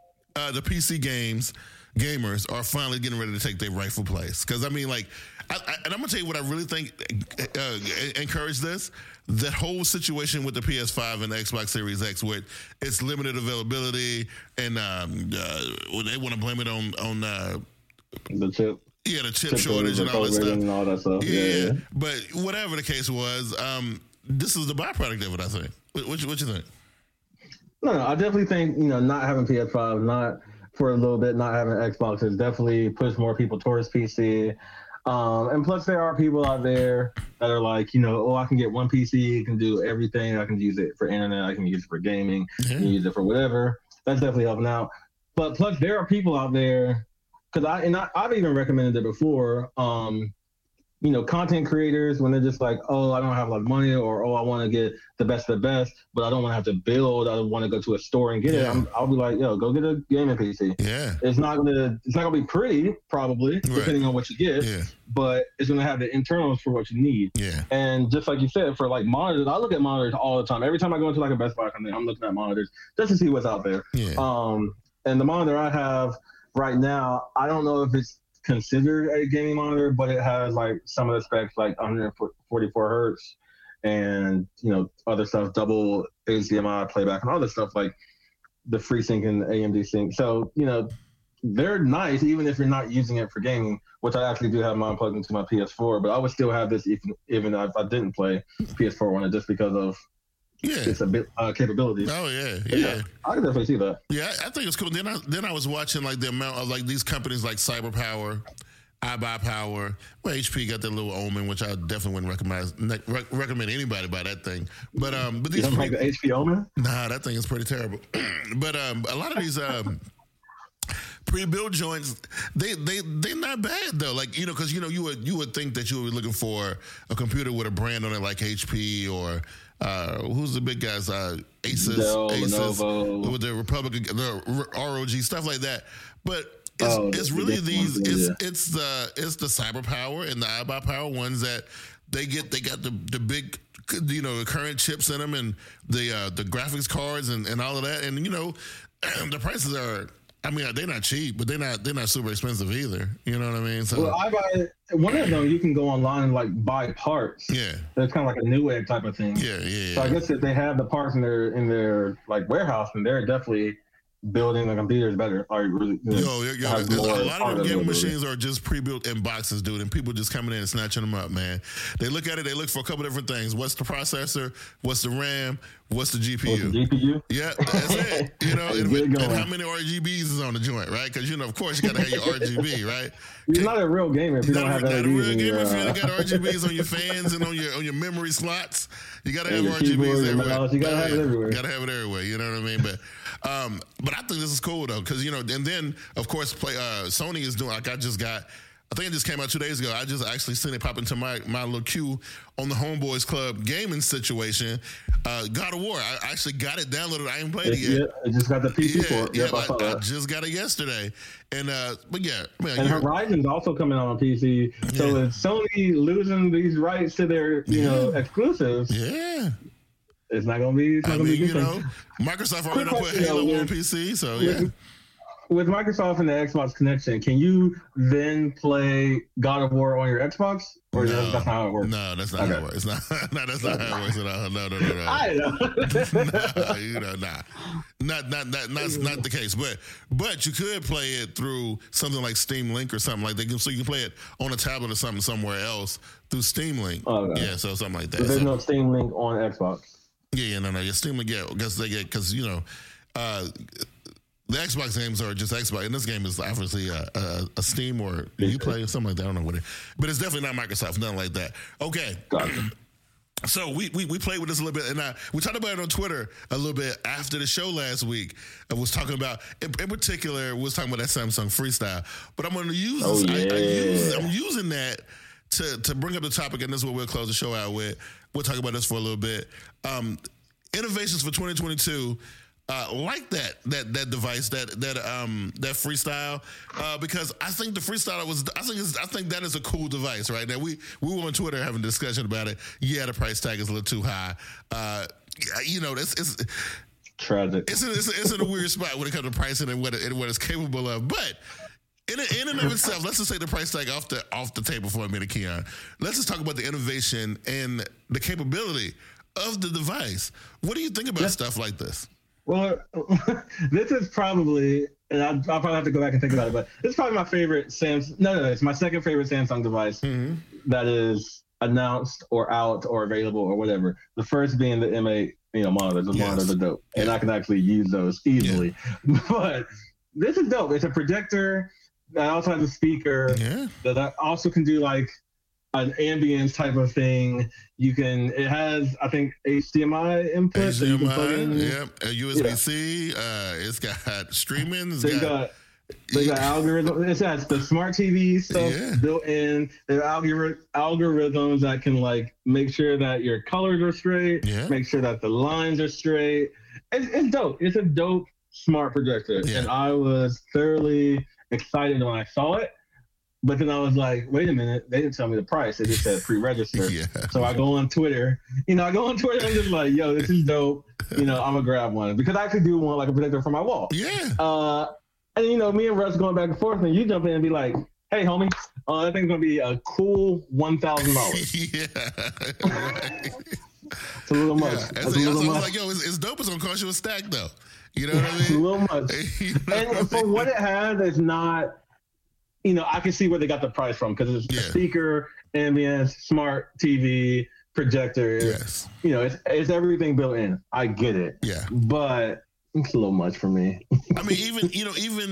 Speaker 4: gamers are finally getting ready to take their rightful place. Because I mean, and I'm gonna tell you what I really think encouraged this. That whole situation with the PS5 and the Xbox Series X, with its limited availability, and they want to blame it on
Speaker 5: the chip.
Speaker 4: Yeah, the chip shortage and all that stuff.
Speaker 5: And all that stuff.
Speaker 4: Yeah. But whatever the case was, this is the byproduct of it, I think. What you think?
Speaker 5: No, I definitely think, not having PS5, not for a little bit, not having Xbox has definitely pushed more people towards PC. And plus, there are people out there that are like, I can get one PC, it can do everything. I can use it for internet, I can use it for gaming, I can use it for whatever. That's definitely helping out. But plus, there are people out there, because I've even recommended it before. Content creators, when they're just like, oh, I don't have a lot of money, or I want to get the best of the best, but I don't want to have to build. I want to go to a store and get it. I'll be like, go get a gaming PC.
Speaker 4: Yeah,
Speaker 5: it's not gonna be pretty, probably, depending on what you get. Yeah. But it's gonna have the internals for what you need.
Speaker 4: Yeah.
Speaker 5: And just like you said, for like monitors, I look at monitors all the time. Every time I go into like a Best Buy company, I'm looking at monitors just to see what's out there. Yeah. And the monitor I have right now, I don't know if it's considered a gaming monitor, but it has like some of the specs, like 144 hertz and other stuff, double HDMI playback and all this stuff, like the FreeSync and AMD Sync. So they're nice, even if you're not using it for gaming, which I actually do have mine plugged into my PS4, but I would still have this even if I didn't play PS4 on it just because of it's a bit capabilities.
Speaker 4: Oh yeah.
Speaker 5: I can definitely see that.
Speaker 4: Yeah, I think it's cool. Then I was watching like the amount of like these companies like CyberPower, iBuyPower. Well, HP got that little Omen, which I definitely wouldn't recommend anybody buy that thing. But these
Speaker 5: you don't like the HP Omen?
Speaker 4: Nah, that thing is pretty terrible. But a lot of these pre-built joints, they're not bad though. Like because you would think that you would be looking for a computer with a brand on it like HP or who's the big guys? Asus,
Speaker 5: Dell,
Speaker 4: Asus,
Speaker 5: Lenovo.
Speaker 4: with the Republican, the ROG stuff like that. But it's really these. It's the CyberPower and the iBuyPower ones that they got the big current chips in them and the graphics cards and all of that, and the prices are. I mean, they're not cheap, but they're not super expensive either. You know what I mean? So,
Speaker 5: well, I buy one of them. You can go online and like buy parts.
Speaker 4: Yeah,
Speaker 5: it's kind of like a new egg type of thing.
Speaker 4: Yeah.
Speaker 5: So I guess if they have the parts in their like warehouse, and they're definitely building the computers better. Or really,
Speaker 4: a lot of them gaming machines are just pre-built in boxes, dude, and people just coming in and snatching them up, man. They look at it, they look for a couple different things. What's the processor? What's the RAM? What's the GPU?
Speaker 5: What's the GPU?
Speaker 4: Yeah, that's it. And how many RGBs is on the joint, right? Because of course, you got to have your RGB, right?
Speaker 5: You're not a real gamer if you don't have that.
Speaker 4: Not a real gamer if you don't got RGBs on your fans and on your memory slots. You got to have RGBs everywhere.
Speaker 5: You got to have it everywhere.
Speaker 4: Got to have it everywhere. You know what I mean? But I think this is cool though, because and then of course Sony is doing like I think it just came out 2 days ago. I just actually seen it pop into my little queue on the Homeboys Club gaming situation. God of War. I actually got it downloaded. I ain't played it yet.
Speaker 5: Yeah, I just got the PC for it.
Speaker 4: Yeah, I just got it yesterday. And but yeah, man.
Speaker 5: And Horizon's also coming out on PC. So if Sony losing these rights to their exclusives, it's not gonna be.
Speaker 4: Microsoft already put Halo on PC, so
Speaker 5: With Microsoft and the Xbox connection, can you then play God of War on your Xbox? Or that's not how it works?
Speaker 4: No, that's not how it works. That's not how it works at all. No.
Speaker 5: I know.
Speaker 4: Not the case. But you could play it through something like Steam Link or something like that. So you can play it on a tablet or something somewhere else through Steam Link.
Speaker 5: Okay.
Speaker 4: Yeah, so something like that.
Speaker 5: But there's no Steam Link on Xbox.
Speaker 4: Yeah, Steam Link, because the Xbox games are just Xbox, and this game is obviously a Steam or Uplay or something like that. I don't know what it is. But it's definitely not Microsoft, nothing like that. Okay.
Speaker 5: Gotcha.
Speaker 4: So we played with this a little bit, and we talked about it on Twitter a little bit after the show last week. I was talking about, in particular, we was talking about that Samsung Freestyle. But I'm going to use this. I'm using that to bring up the topic, and this is what we'll close the show out with. We'll talk about this for a little bit. Innovations for 2022. Like that device, that Freestyle, because I think the Freestyle I think that is a cool device, right? Now we were on Twitter having a discussion about it. Yeah, the price tag is a little too high. It's
Speaker 5: tragic.
Speaker 4: It's in a weird spot when it comes to pricing and what it's capable of, but. In and of itself, let's just take the price tag off the table for a minute, Keon. Let's just talk about the innovation and the capability of the device. What do you think about stuff like this?
Speaker 5: Well, this is probably, and I'll probably have to go back and think about it, but this is probably my favorite Samsung. No, it's my second favorite Samsung device that is announced or out or available or whatever. The first being the M8, monitors. The monitors are dope, and I can actually use those easily. Yeah. But this is dope. It's a projector that also has a speaker that also can do like an ambience type of thing. It has, I think, HDMI input.
Speaker 4: HDMI, a USB-C. It's got streaming. They got
Speaker 5: algorithms. It has the smart TV stuff built in. There are algorithms that can like make sure that your colors are straight, make sure that the lines are straight. It's dope. It's a dope smart projector, and I was thoroughly excited when I saw it. But then I was like, wait a minute, they didn't tell me the price. They just said pre-register. So I go on Twitter. And I'm just like, yo, this is dope. I'm going to grab one. Because I actually do want like a projector for my wall.
Speaker 4: Yeah.
Speaker 5: And, me and Russ going back and forth, and you jump in and be like, hey, homie, that thing's going to be a cool $1,000.
Speaker 4: Yeah.
Speaker 5: It's a little much.
Speaker 4: I was like, yo, it's dope. It's going to cost you a stack, though. You know what I mean?
Speaker 5: It's a little much. And for what it has, it's not. I can see where they got the price from because it's a speaker, ambience, smart TV, projector.
Speaker 4: Yes.
Speaker 5: It's everything built in. I get it.
Speaker 4: Yeah.
Speaker 5: But it's a little much for me.
Speaker 4: I mean, even at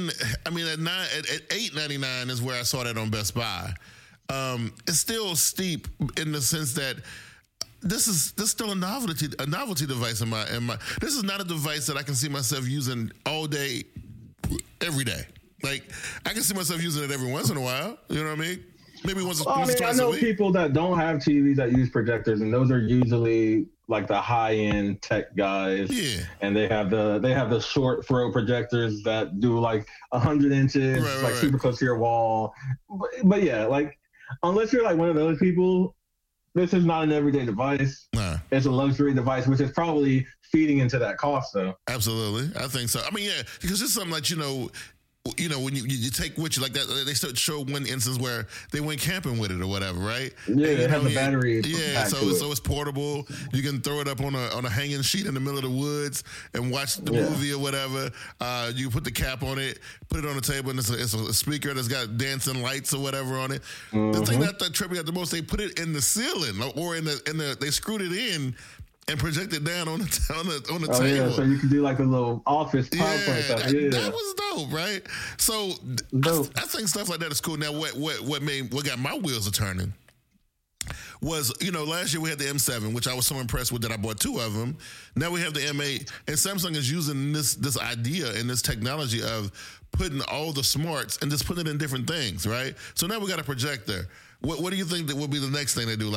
Speaker 4: $8.99 is where I saw that on Best Buy. It's still steep in the sense that this is still a novelty device in my. This is not a device that I can see myself using all day, every day. Like I can see myself using it every once in a while. You know what I mean? Maybe once or twice a week.
Speaker 5: I know people that don't have TVs that use projectors, and those are usually like the high-end tech guys.
Speaker 4: Yeah.
Speaker 5: And they have the short throw projectors that do like 100 inches, super close to your wall. But yeah, like unless you're like one of those people, this is not an everyday device.
Speaker 4: Nah.
Speaker 5: It's a luxury device, which is probably feeding into that cost, though.
Speaker 4: Absolutely, I think so. I mean, yeah, because it's something like when you take with you like that, they show one instance where they went camping with it or whatever, right?
Speaker 5: Yeah, it has a battery.
Speaker 4: Yeah, so it's portable. You can throw it up on a hanging sheet in the middle of the woods and watch the movie or whatever. You can put the cap on it, put it on the table, and it's a speaker that's got dancing lights or whatever on it. Mm-hmm. The thing that tripped me out the most, they put it in the ceiling or in the they screwed it in and project it down on the table.
Speaker 5: Yeah, so you can do like a little office PowerPoint stuff.
Speaker 4: That was dope, right? So I think stuff like that is cool. Now, what got my wheels a turning was, last year we had the M7, which I was so impressed with that I bought 2 of them. Now we have the M8, and Samsung is using this idea and this technology of putting all the smarts and just putting it in different things, right? So now we got a projector. What do you think that will be the next thing they do?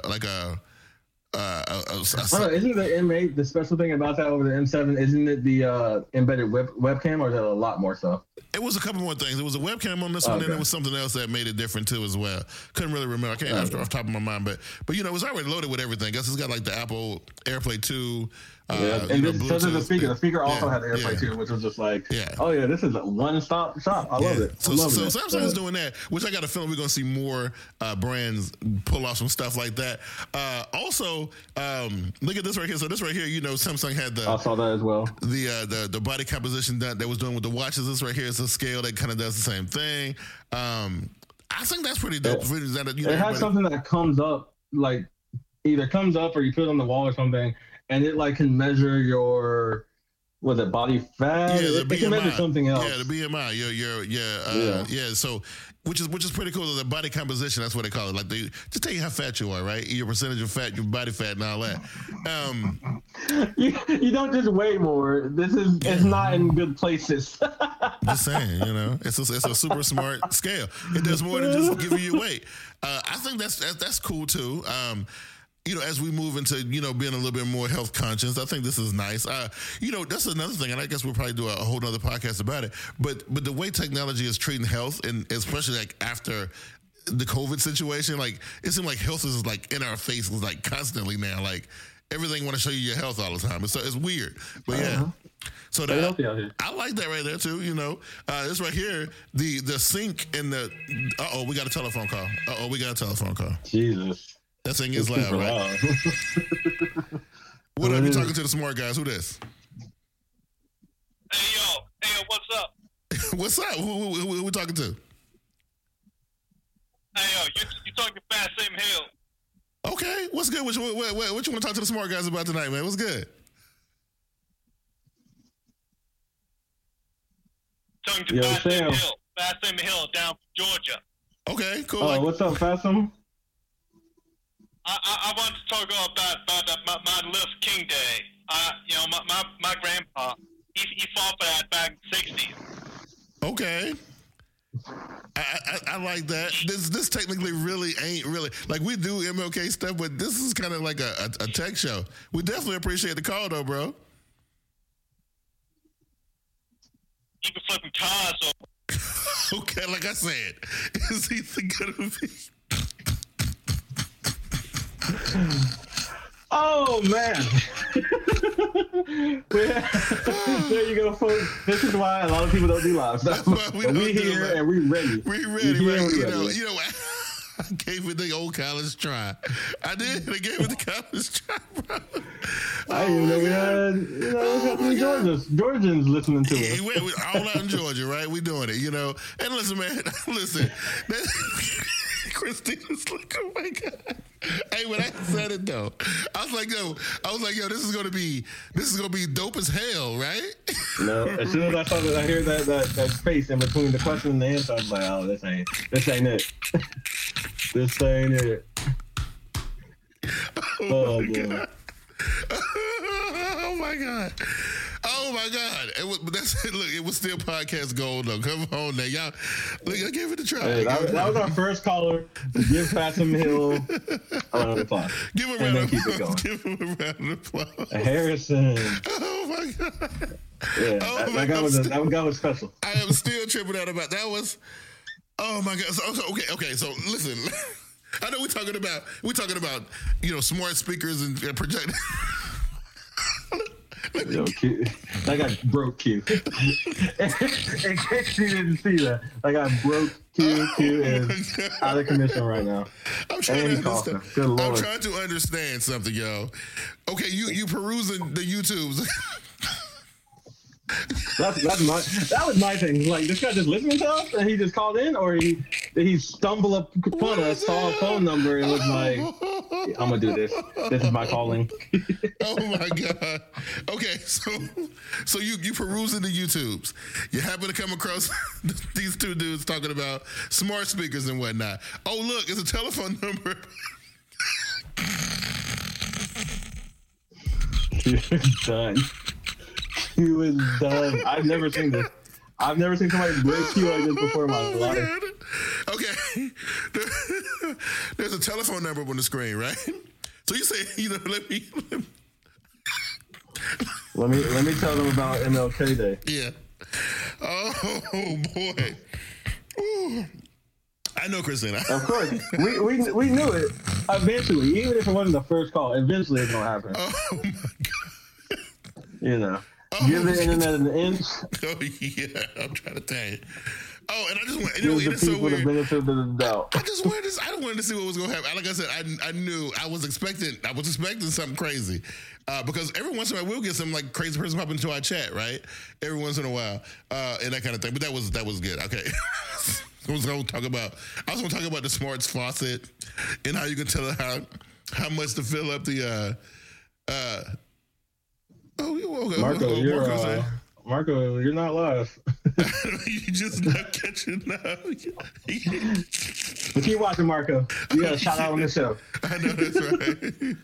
Speaker 5: Isn't the M8 the special thing about that over the M7? Isn't it the embedded webcam, or is that a lot more stuff?
Speaker 4: It was a couple more things. It was a webcam on this one, and it was something else that made it different too as well. Couldn't really remember. I can't off the top of my mind, but it was already loaded with everything. I guess it's got like the Apple AirPlay 2.
Speaker 5: And so there's the speaker. The speaker also had the AirPlay 2, which was just like, this is a one-stop shop. I love it.
Speaker 4: So Samsung is doing that, which I got a feeling we're going to see more brands pull off some stuff like that. Also, look at this right here. So this right here, Samsung had I saw that as well. The body composition that they was doing with the watches. This right here is a scale that kind of does the same thing. I think that's pretty dope.
Speaker 5: It has something that comes up, like either comes up or you put it on the wall or something. And it like can measure your, body fat?
Speaker 4: Yeah,
Speaker 5: it can measure something else.
Speaker 4: Yeah, the BMI. So, which is pretty cool. The body composition, that's what they call it. Like just tell you how fat you are, right? Your percentage of fat, your body fat, and all that.
Speaker 5: You don't just weigh more. It's not in good places.
Speaker 4: Just saying, it's a super smart scale. It does more than just give you your weight. I think that's cool too. As we move into, being a little bit more health conscious, I think this is nice. That's another thing, and I guess we'll probably do a whole nother podcast about it. But the way technology is treating health, and especially like after the COVID situation, like it seems like health is like in our faces like constantly now. Like everything want to show you your health all the time. It's weird, but yeah. So I like that right there too. This right here, the sync and the. We got a telephone call.
Speaker 5: Jesus.
Speaker 4: That thing is loud, right? What up? You talking to the smart guys? Who this?
Speaker 7: Hey, yo, what's up?
Speaker 4: What's up? Who we talking to?
Speaker 7: Hey, yo, you talking to Fast Sam Hill.
Speaker 4: Okay, what's good? What you want to talk to the smart guys about tonight, man? What's good?
Speaker 7: Talking to Fast Sam Hill. Fast Sam Hill down from Georgia.
Speaker 4: Okay, cool.
Speaker 5: What's up, Fast Sam?
Speaker 7: I wanted to talk about Martin Luther King Day. My grandpa, he fought for that back in the 60s.
Speaker 4: Okay. I like that. This technically really ain't really, like we do MLK stuff, but this is kind of like a tech show. We definitely appreciate the call though, bro.
Speaker 7: Even flipping cars over.
Speaker 4: Okay, like I said, is he gonna be...
Speaker 5: Oh man. There you go, folks. This is why a lot of people don't do live stuff.
Speaker 4: That's why we
Speaker 5: here and we ready.
Speaker 4: We ready, right? I gave it the old college try. I did. I gave it the college try, bro.
Speaker 5: I didn't even know we had, Georgians listening to it.
Speaker 4: We all out in Georgia, right? We doing it, And listen, man, listen. Christina's like, oh my God. Hey, when I said it though, I was like, yo, this is gonna be dope as hell, right?
Speaker 5: No, as soon as I hear that space in between the question and the answer, I was like, oh, this ain't it. This ain't it.
Speaker 4: Oh my God. Oh my God. Oh my God! It was still podcast gold though. Come on now, y'all. Look, I gave it a try.
Speaker 5: Hey, that was our first caller. Give Patson Hill a round of applause.
Speaker 4: Give him a round of applause. Give him a round of applause.
Speaker 5: Harrison.
Speaker 4: Oh my God.
Speaker 5: Yeah, that guy was special.
Speaker 4: I am still tripping out about that. Was oh my God. Okay. So listen. I know we're talking about smart speakers and projectors.
Speaker 5: Yo, Q. That guy broke Q. In case you didn't see that, that guy broke Q. Q is out of commission right now.
Speaker 4: I'm trying to understand something, yo. Okay, you perusing the YouTubes.
Speaker 5: That was my thing. Like, this guy just listening to us and he just called in, or he stumbled upon us, saw a phone number and was like, I'm gonna do this. This is my calling.
Speaker 4: Oh my God. Okay, so you perusing the YouTubes. You happen to come across these two dudes talking about smart speakers and whatnot. Oh look, it's a telephone number.
Speaker 5: You're done. He was done. I've never seen this. I've never seen somebody break Q like this before in my life.
Speaker 4: Okay. There's a telephone number on the screen, right? So you say,
Speaker 5: let me tell them about MLK Day.
Speaker 4: Yeah. Oh boy. Ooh. I know Christina.
Speaker 5: Of course. We knew it. Eventually, even if it wasn't the first call, eventually it's gonna happen.
Speaker 4: Oh my God.
Speaker 5: Give the internet an inch.
Speaker 4: Oh yeah, I'm trying to tell you. Oh, and I just want
Speaker 5: it's so weird. The benefit of the doubt.
Speaker 4: I wanted to see what was going to happen. Like I said, I was expecting something crazy, because every once in a while we'll get some like crazy person pop into our chat, right? Every once in a while, and that kind of thing. But that was good. Okay. I was going to talk about the smarts faucet and how you can tell how much to fill up the.
Speaker 5: Marco, you're not live.
Speaker 4: You just not catching up.
Speaker 5: But keep watching, Marco. You got a shout out on the show.
Speaker 4: I know that's right.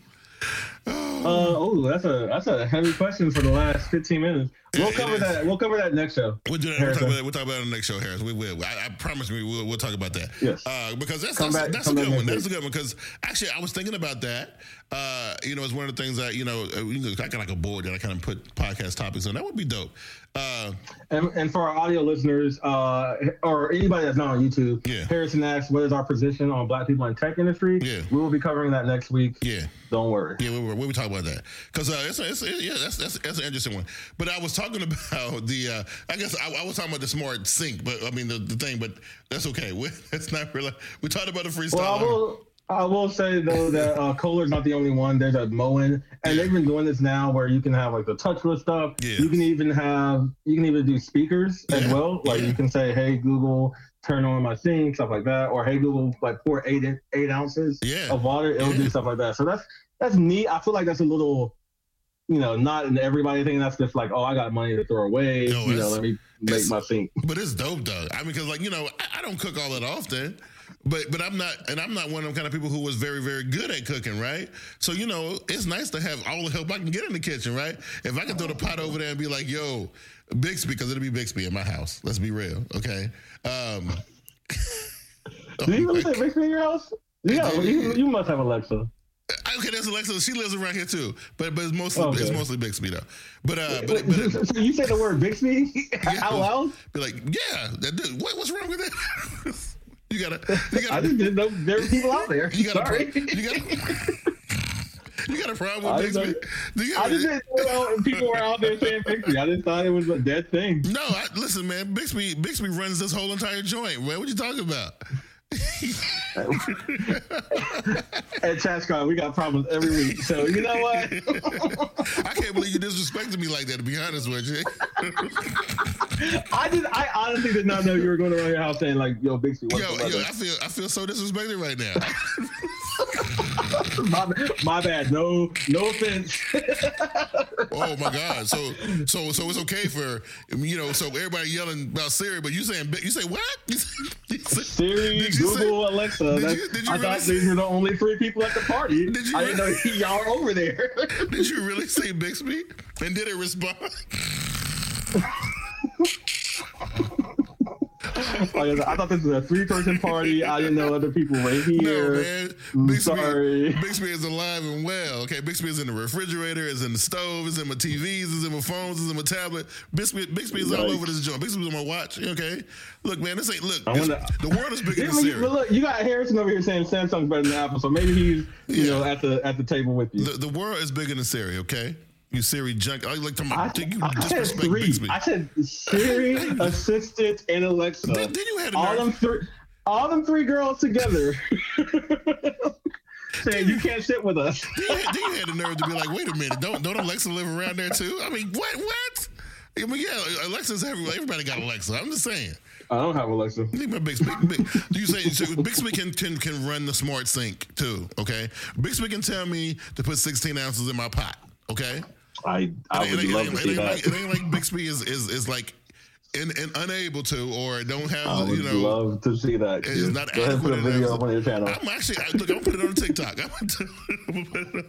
Speaker 5: That's a heavy question for the last 15 minutes. We'll cover that next show.
Speaker 4: We'll do that. We'll talk about it on the next show, Harris. We will. I promise you, we'll talk about that.
Speaker 5: Yes.
Speaker 4: Because that's a good one. That's a good one. Because actually, I was thinking about that. It's one of the things that I got like a board that I kind of put podcast topics on. That would be dope.
Speaker 5: And for our audio listeners, or anybody that's not on YouTube, Harrison asks, "What is our position on Black people in tech industry?" Yeah, we will be covering that next week. Yeah, don't worry.
Speaker 4: Yeah, we'll be talking about that because that's an interesting one. But I was talking about the. I guess I was talking about the smart sink, but I mean the thing. But that's okay. That's not really. We talked about the freestyle.
Speaker 5: Well, I will say though that Kohler's not the only one. There's a Moen, and they've been doing this now where you can have like the touchless stuff. Yeah. You can even do speakers as well. Like you can say, "Hey Google, turn on my sink," stuff like that, or "Hey Google, like pour 8 ounces of water." It'll do stuff like that. So that's neat. I feel like that's a little, not in everybody thing. That's just like, oh, I got money to throw away. Let me make my sink.
Speaker 4: But it's dope though. I mean, because I don't cook all that often. But I'm not one of them kind of people who was very, very good at cooking, right? So, it's nice to have all the help I can get in the kitchen, right? If I can throw the pot over there and be like, yo, Bixby, because it'll be Bixby in my house. Let's be real, okay?
Speaker 5: Do you really say Bixby in your house? Yeah, you must have Alexa.
Speaker 4: Okay, there's Alexa. She lives around here too, but it's mostly Bixby though. But
Speaker 5: so you say the word Bixby out loud?
Speaker 4: Be like, yeah, that dude. What's wrong with that? You gotta.
Speaker 5: I just didn't know there were people out there.
Speaker 4: You got a problem with Bixby?
Speaker 5: I just didn't know people were out there saying Bixby. I just thought it was a dead thing.
Speaker 4: No, listen, man. Bixby runs this whole entire joint. Man, what you talking about?
Speaker 5: At ChatScon, we got problems every week. So you know what?
Speaker 4: I can't believe you disrespected me like that, to be honest with you.
Speaker 5: I honestly did not know you were going around your house saying like, "Yo, Bixby, what's the weather?"
Speaker 4: I feel so disrespected right now.
Speaker 5: my bad. No offense.
Speaker 4: Oh my God. So it's okay for so everybody yelling about Siri, but you say what?
Speaker 5: Siri, Google, Alexa. I thought these were the only 3 people at the party. I didn't know y'all were over there.
Speaker 4: Did you really say Bixby? And did it respond?
Speaker 5: I thought this was a 3-person party. I didn't know other people were here.
Speaker 4: No, man. Bixby is alive and well. Okay, Bixby is in the refrigerator, is in the stove, is in my TVs, is in my phones, is in my tablet. Bixby is all over this joint. Bixby's on my watch. Okay, look, man, the world is bigger than Siri.
Speaker 5: But look, you got Harrison over here saying Samsung's better than Apple, so maybe he's at the table with you.
Speaker 4: The world is bigger than Siri. Okay. You Siri junk. I like to you
Speaker 5: I said 3.
Speaker 4: Bixby.
Speaker 5: I said Siri, Assistant, and Alexa.
Speaker 4: Then you had
Speaker 5: all them 3 girls together saying you can't sit with us.
Speaker 4: Then you had the nerve to be like, wait a minute, don't Alexa live around there too? I mean, what? I mean, yeah, Alexa's everywhere. Everybody got Alexa. I'm just saying.
Speaker 5: I don't have Alexa.
Speaker 4: Do you say Bixby can run the smart sink too? Okay, Bixby can tell me to put 16 ounces in my pot. Okay.
Speaker 5: I would love to see that.
Speaker 4: It ain't like Bixby is like and unable to or don't have.
Speaker 5: I would love to see that.
Speaker 4: It's not
Speaker 5: Go ahead and put a video up on your channel.
Speaker 4: I'm actually I'm gonna put it on TikTok. I'm gonna put it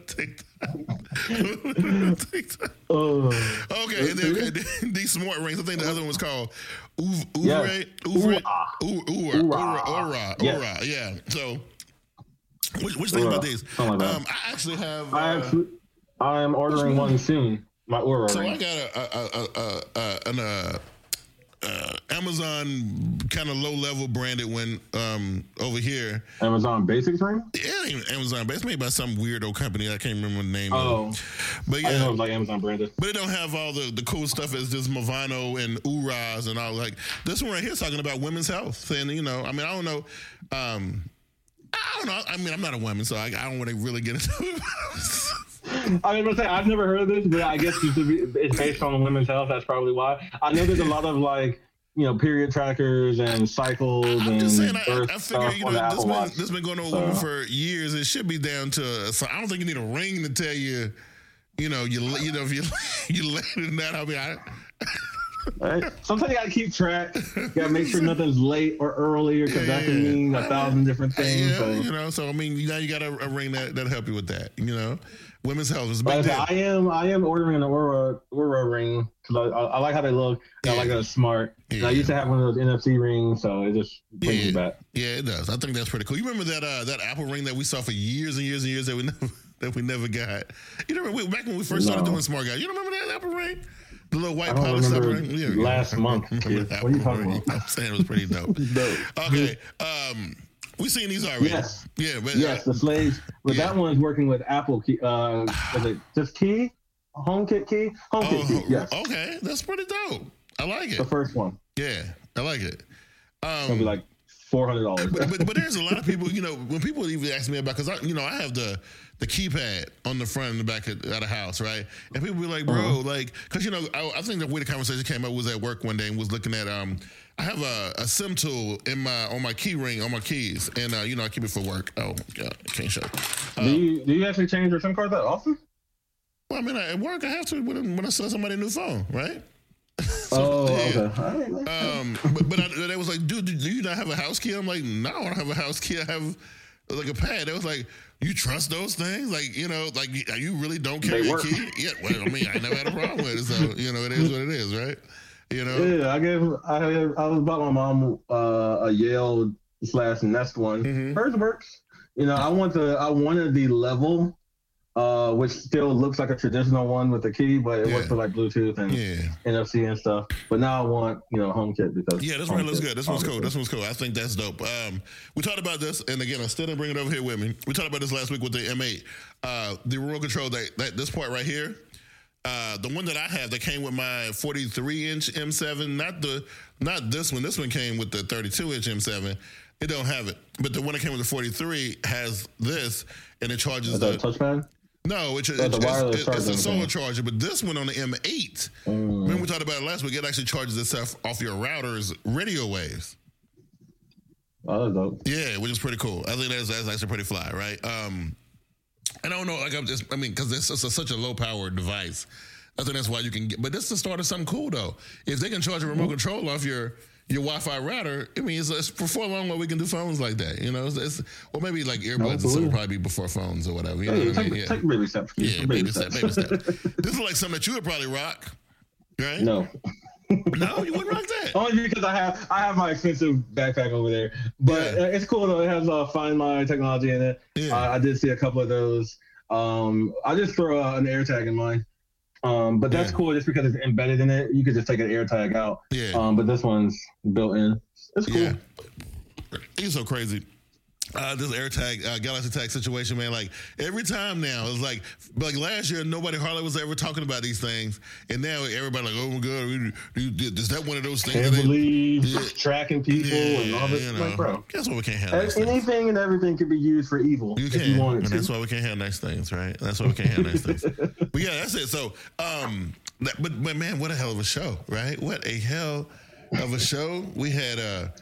Speaker 4: on TikTok. Okay, and then these smart rings. I think the other one was called Oura. Yeah. So, what you think about these? I actually have.
Speaker 5: I am ordering one soon. My Oura
Speaker 4: So
Speaker 5: ring.
Speaker 4: I got an Amazon kind of low level branded one over here.
Speaker 5: Amazon Basics ring?
Speaker 4: Yeah, it ain't Amazon, but it's made by some weirdo company. I can't remember the name
Speaker 5: of.
Speaker 4: But yeah,
Speaker 5: I know it was like Amazon branded.
Speaker 4: But it don't have all the cool stuff as just Movano and Ouras and all. Like this one right here is talking about women's health. Saying, I don't know. I don't know. I mean, I'm not a woman, so I don't want to really get into it.
Speaker 5: I was going to say, I've never heard of this, but I guess it's based on women's health. That's probably why. I know there's a lot of period trackers and cycles. I'm just saying, I figure,
Speaker 4: this been going on with women for years. It should be down to, so I don't think you need a ring to tell you, if you later than that, I mean,
Speaker 5: right? Sometimes you got to keep track. You got to make sure nothing's late or early because that can mean 1,000 different things.
Speaker 4: Yeah, so I mean, now you got a ring that'll help you with that, Women's health is a big deal.
Speaker 5: I am ordering an Oura ring because I like how they look. I like that it's smart. Yeah. I used to have one of those NFC rings, so it just brings me back.
Speaker 4: Yeah, it does. I think that's pretty cool. You remember that Apple ring that we saw for years and years and years that we never got? You remember back when we first started doing Smart Guy? You remember that Apple ring? The little white polished stuff ring?
Speaker 5: Last month. What are you talking about?
Speaker 4: I'm saying it was pretty dope. Okay. We've seen these already.
Speaker 5: Yes.
Speaker 4: Yeah, but
Speaker 5: the slaves. But that one's working with Apple Key. Was it just Key? HomeKit Key? HomeKit Key. Yes.
Speaker 4: Okay, that's pretty dope. I like it.
Speaker 5: The first one.
Speaker 4: Yeah, I like it.
Speaker 5: It's gonna be like $400.
Speaker 4: But there's a lot of people. When people even ask me about, because I have the keypad on the front and the back of the house, right? And people be like, bro, because I think the way the conversation came up was at work one day and was looking at I have a SIM tool on my key ring on my keys, and I keep it for work. Oh God, I can't show.
Speaker 5: Do you actually change your SIM card that often?
Speaker 4: Well, I mean, at work I have to when I sell somebody a new phone, right?
Speaker 5: Okay.
Speaker 4: But they was like, dude, do you not have a house key? I'm like, no, I don't have a house key. I have like a pad. They was like, you trust those things? You really don't carry a key? Yeah. Well, I mean, I never had a problem with it, so it is what it is, right?
Speaker 5: Yeah, I was bought my mom a Yale /Nest one.
Speaker 4: Mm-hmm.
Speaker 5: Hers works. I wanted the level, which still looks like a traditional one with the key, but it works for like Bluetooth and NFC and stuff. But now I want HomeKit because
Speaker 4: this one looks good. This one's cool. I think that's dope. We talked about this, and again, I still didn't bring it over here with me. We talked about this last week with the M8, the remote control. That this part right here. The one that I have that came with my 43-inch M7, not this one. This one came with the 32-inch M7. It don't have it. But the one that came with the 43 has this, and it charges
Speaker 5: the touchpad.
Speaker 4: No, it's a solar charger, but this one on the M8, remember we talked about it last week, it actually charges itself off your router's radio waves.
Speaker 5: Oh, that's dope.
Speaker 4: Yeah, which is pretty cool. I think that's actually pretty fly, right? And I don't know, because it's such a low-powered device. I think that's why you can get, but this is the start of something cool, though. If they can charge a remote control off your Wi-Fi router, I mean, it's before long what we can do phones like that, you know? Or maybe like earbuds and stuff will probably be before phones or whatever. You know what I mean?
Speaker 5: Take baby steps.
Speaker 4: Yeah, baby step. This is like something that you would probably rock, right?
Speaker 5: No.
Speaker 4: No, you wouldn't rock that.
Speaker 5: Only because I have my expensive backpack over there. But it's cool, though. It has Find My technology in it. Yeah. I did see a couple of those. I just throw an AirTag in mine. But that's cool just because it's embedded in it. You could just take an AirTag out.
Speaker 4: Yeah.
Speaker 5: But this one's built in. It's cool.
Speaker 4: Yeah. It's so crazy. This AirTag, Galaxy Tag situation, man, like every time now, it's like last year, hardly was ever talking about these things. And now everybody like, oh my God, is that one of those things?
Speaker 5: Can't believe tracking people and all this. Like, bro.
Speaker 4: That's why we can't have nice
Speaker 5: anything
Speaker 4: things.
Speaker 5: And everything can be used for evil.
Speaker 4: You can. And that's why we can't have nice things, right? That's why we can't have nice things. But yeah, that's it. So, but man, what a hell of a show, right? What a hell of a show. We had,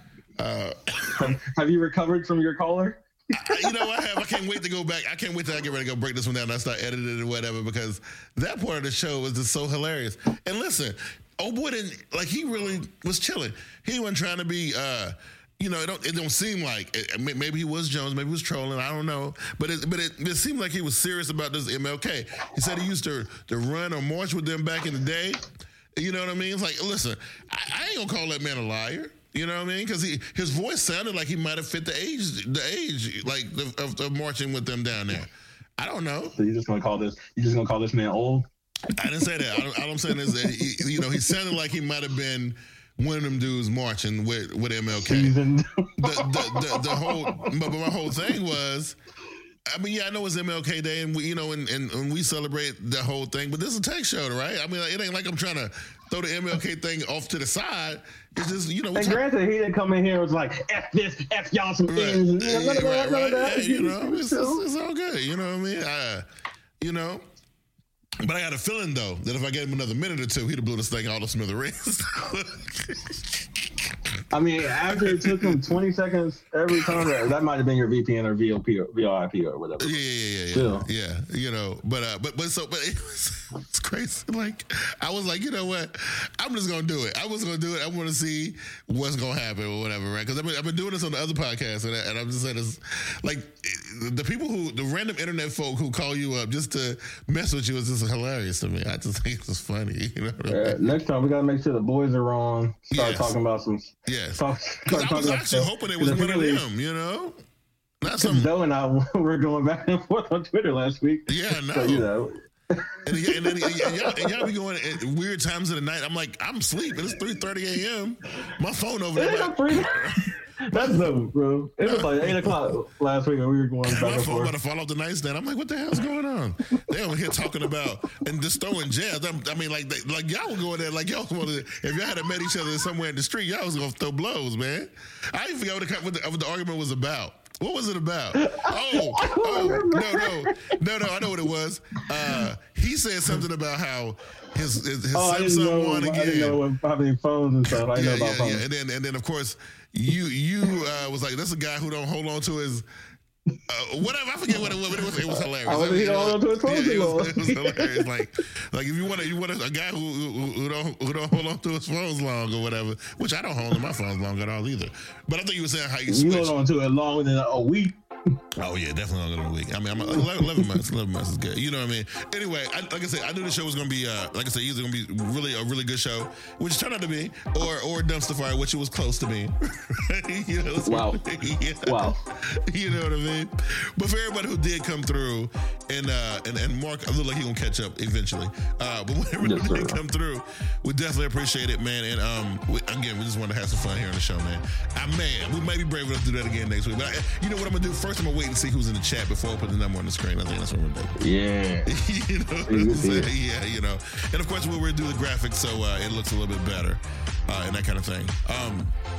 Speaker 5: have you recovered from your caller?
Speaker 4: I have. I can't wait to go back. I can't wait till I get ready to go break this one down and I start editing it or whatever, because that part of the show was just so hilarious. And listen, old boy he really was chilling. He wasn't trying to be, it don't seem like, maybe he was Jones, maybe he was trolling, I don't know. But it seemed like he was serious about this MLK. He said he used to run or march with them back in the day. You know what I mean? It's like, listen, I ain't gonna call that man a liar. You know what I mean? Because his voice sounded like he might have fit the age like of marching with them down there. I don't know.
Speaker 5: So you're just gonna call this man old?
Speaker 4: I didn't say that. All I'm saying is that he sounded like he might have been one of them dudes marching with MLK. But my whole thing was, I mean, yeah, I know it's MLK Day, and we, and we celebrate the whole thing. But this is a tech show, right? I mean, it ain't like I'm trying to throw the MLK thing off to the side. It's just,
Speaker 5: And granted, he didn't come in here and was like, F this, F y'all some things.
Speaker 4: It's all good. You know what I mean? But I got a feeling, though, that if I gave him another minute or two, he'd have blew this thing all to smithereens.
Speaker 5: I mean, after it took him 20 seconds every time, that might have been your VPN or VoIP or whatever.
Speaker 4: Yeah. But it's crazy. Like, I was like, you know what? I'm just gonna do it. I was gonna do it. I want to see what's gonna happen or whatever, right? Because I've been doing this on the other podcasts, and I'm just saying this, like, the random internet folk who call you up just to mess with you is just hilarious to me. I just think it's just funny. You know what I mean?
Speaker 5: Next time we gotta make sure the boys are on. Start talking about some.
Speaker 4: Yes. Because I was actually hoping it was one of them, Not some.
Speaker 5: Zoe and I were going back and forth on Twitter last week.
Speaker 4: Yeah, no.
Speaker 5: So,
Speaker 4: and y'all be going at weird times of the night. I'm like, I'm asleep. It's 3:30 a.m. My phone over there.
Speaker 5: That's dope, bro. It was like 8 o'clock last week, and we were going back and forth. My phone about
Speaker 4: to fall off the nightstand. I'm like, what the hell's going on? They over here talking about and just throwing jabs. I mean, like y'all were going there, like y'all wanted. If y'all had met each other somewhere in the street, y'all was gonna throw blows, man. I even forgot what the argument was about. What was it about? No, I know what it was. He said something about how his Samsung won again.
Speaker 5: I didn't know how many phones and stuff. I know about phones.
Speaker 4: Yeah. And then of course you was like, that's a guy who don't hold on to his whatever. I forget what it was. It was hilarious.
Speaker 5: He don't hold on to his phone too long.
Speaker 4: It was hilarious. Like if you want a guy who don't hold on to his phones long or whatever, which I don't hold on my phones long at all either. But I think you were saying how you
Speaker 5: hold on to it longer than a week.
Speaker 4: Oh yeah, definitely longer than a week. I mean, 11 months. 11 months is good. You know what I mean? Anyway, like I said, I knew the show was going to be, like I said, either going to be a really good show, which turned out to be, or dumpster fire, which it was close to being.
Speaker 5: Wow. Wow.
Speaker 4: You know what I mean? But for everybody who did come through, and Mark, I look like he's going to catch up eventually. But whenever they did come through, we definitely appreciate it, man. And we just want to have some fun here on the show, man. We might be brave enough to do that again next week. But you know what I'm going to do? First, I'm going to wait and see who's in the chat before I put the number on the screen. I think that's what we're going to do.
Speaker 5: Yeah.
Speaker 4: You know what I'm saying? Yeah, And of course, we'll do the graphics so it looks a little bit better and that kind of thing.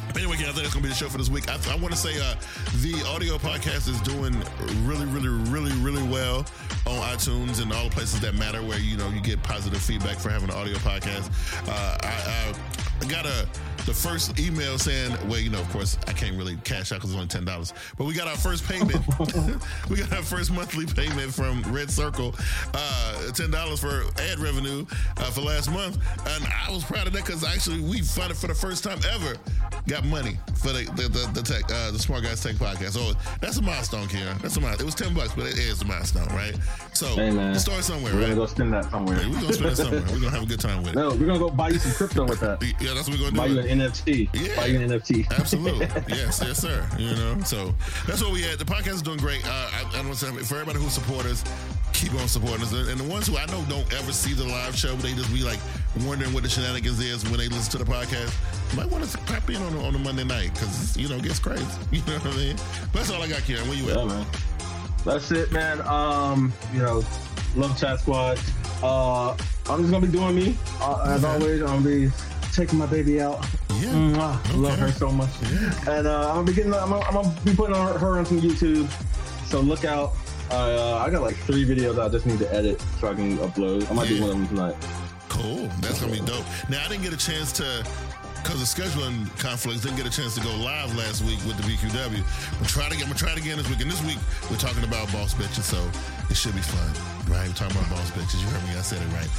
Speaker 4: Anyway, I think that's going to be the show for this week. I want to say the audio podcast is doing really, really, really, really well on iTunes and all the places that matter where, you get positive feedback for having an audio podcast. I got the first email saying, well, of course, I can't really cash out because it's only $10. But we got our first payment. We got our first monthly payment from Red Circle, $10 for ad revenue for last month. And I was proud of that because actually we finally, for the first time ever, got money for the Smart Guys Tech Podcast. So that's a milestone, Kieran. That's a milestone. It was $10, but it is a milestone, right? So start somewhere,
Speaker 5: we're
Speaker 4: right?
Speaker 5: We're going to go spend that somewhere.
Speaker 4: We're going to spend it somewhere. We're going to have a good time with it.
Speaker 5: No, we're going to go buy you some crypto with that.
Speaker 4: Yeah, that's what we're going to do.
Speaker 5: Buy you an NFT.
Speaker 4: Yeah.
Speaker 5: Buy you an NFT.
Speaker 4: Absolutely. Yes, sir. So that's what we had. The podcast is doing great. I want to say, for everybody who support us, keep on supporting us. And the ones who I know don't ever see the live show, but they just be like wondering what the shenanigans is when they listen to the podcast, might want to pop in on a Monday night because, it gets crazy. You know what I mean? But that's all I got, Kieran. Where you at?
Speaker 5: Yeah, man. That's it, man. Love Chat Squad. I'm just going to be doing me. As always, I'm going to be taking my baby out. Yeah. I love her so much. Yeah. And I'm gonna be putting her on some YouTube. So look out. I got like 3 videos I just need to edit so I can upload. I might do one of them tonight.
Speaker 4: Cool. That's gonna be dope. Now I didn't get a chance to, because of scheduling conflicts, didn't get a chance to go live last week with the BQW. I'm gonna try it again this week. And this week we're talking about boss bitches, so it should be fun. Right? We're talking about boss bitches. You heard me. I said it right.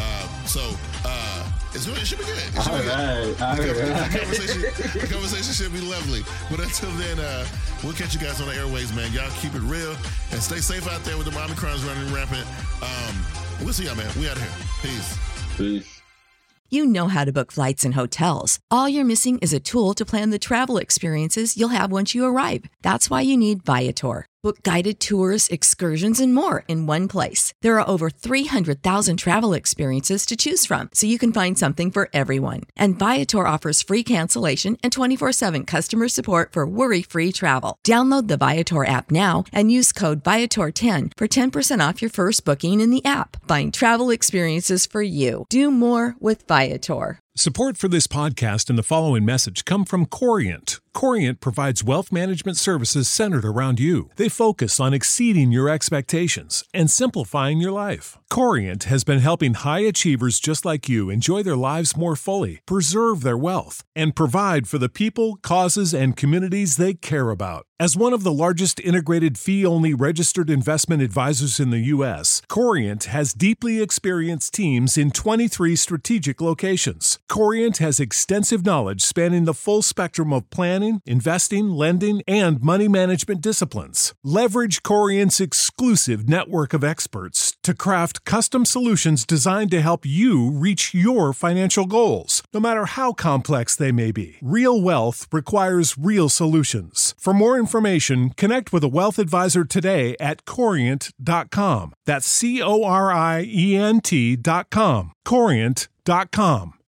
Speaker 4: It should be good. The conversation should be lovely. But until then, we'll catch you guys on the airways, man. Y'all keep it real and stay safe out there with the Omicrons running rampant. We'll see y'all, man. We out of here.
Speaker 5: Peace.
Speaker 8: You know how to book flights and hotels. All you're missing is a tool to plan the travel experiences you'll have once you arrive. That's why you need Viator. Book guided tours, excursions, and more in one place. There are over 300,000 travel experiences to choose from, so you can find something for everyone. And Viator offers free cancellation and 24/7 customer support for worry-free travel. Download the Viator app now and use code Viator10 for 10% off your first booking in the app. Find travel experiences for you. Do more with Viator.
Speaker 9: Support for this podcast and the following message come from Corient. Corient provides wealth management services centered around you. They focus on exceeding your expectations and simplifying your life. Corient has been helping high achievers just like you enjoy their lives more fully, preserve their wealth, and provide for the people, causes, and communities they care about. As one of the largest integrated fee-only registered investment advisors in the U.S., Corient has deeply experienced teams in 23 strategic locations. Corient has extensive knowledge spanning the full spectrum of planning, investing, lending, and money management disciplines. Leverage Corient's exclusive network of experts to craft custom solutions designed to help you reach your financial goals, no matter how complex they may be. Real wealth requires real solutions. For more information, connect with a wealth advisor today at Corient.com. That's Corient.com. Corient.com.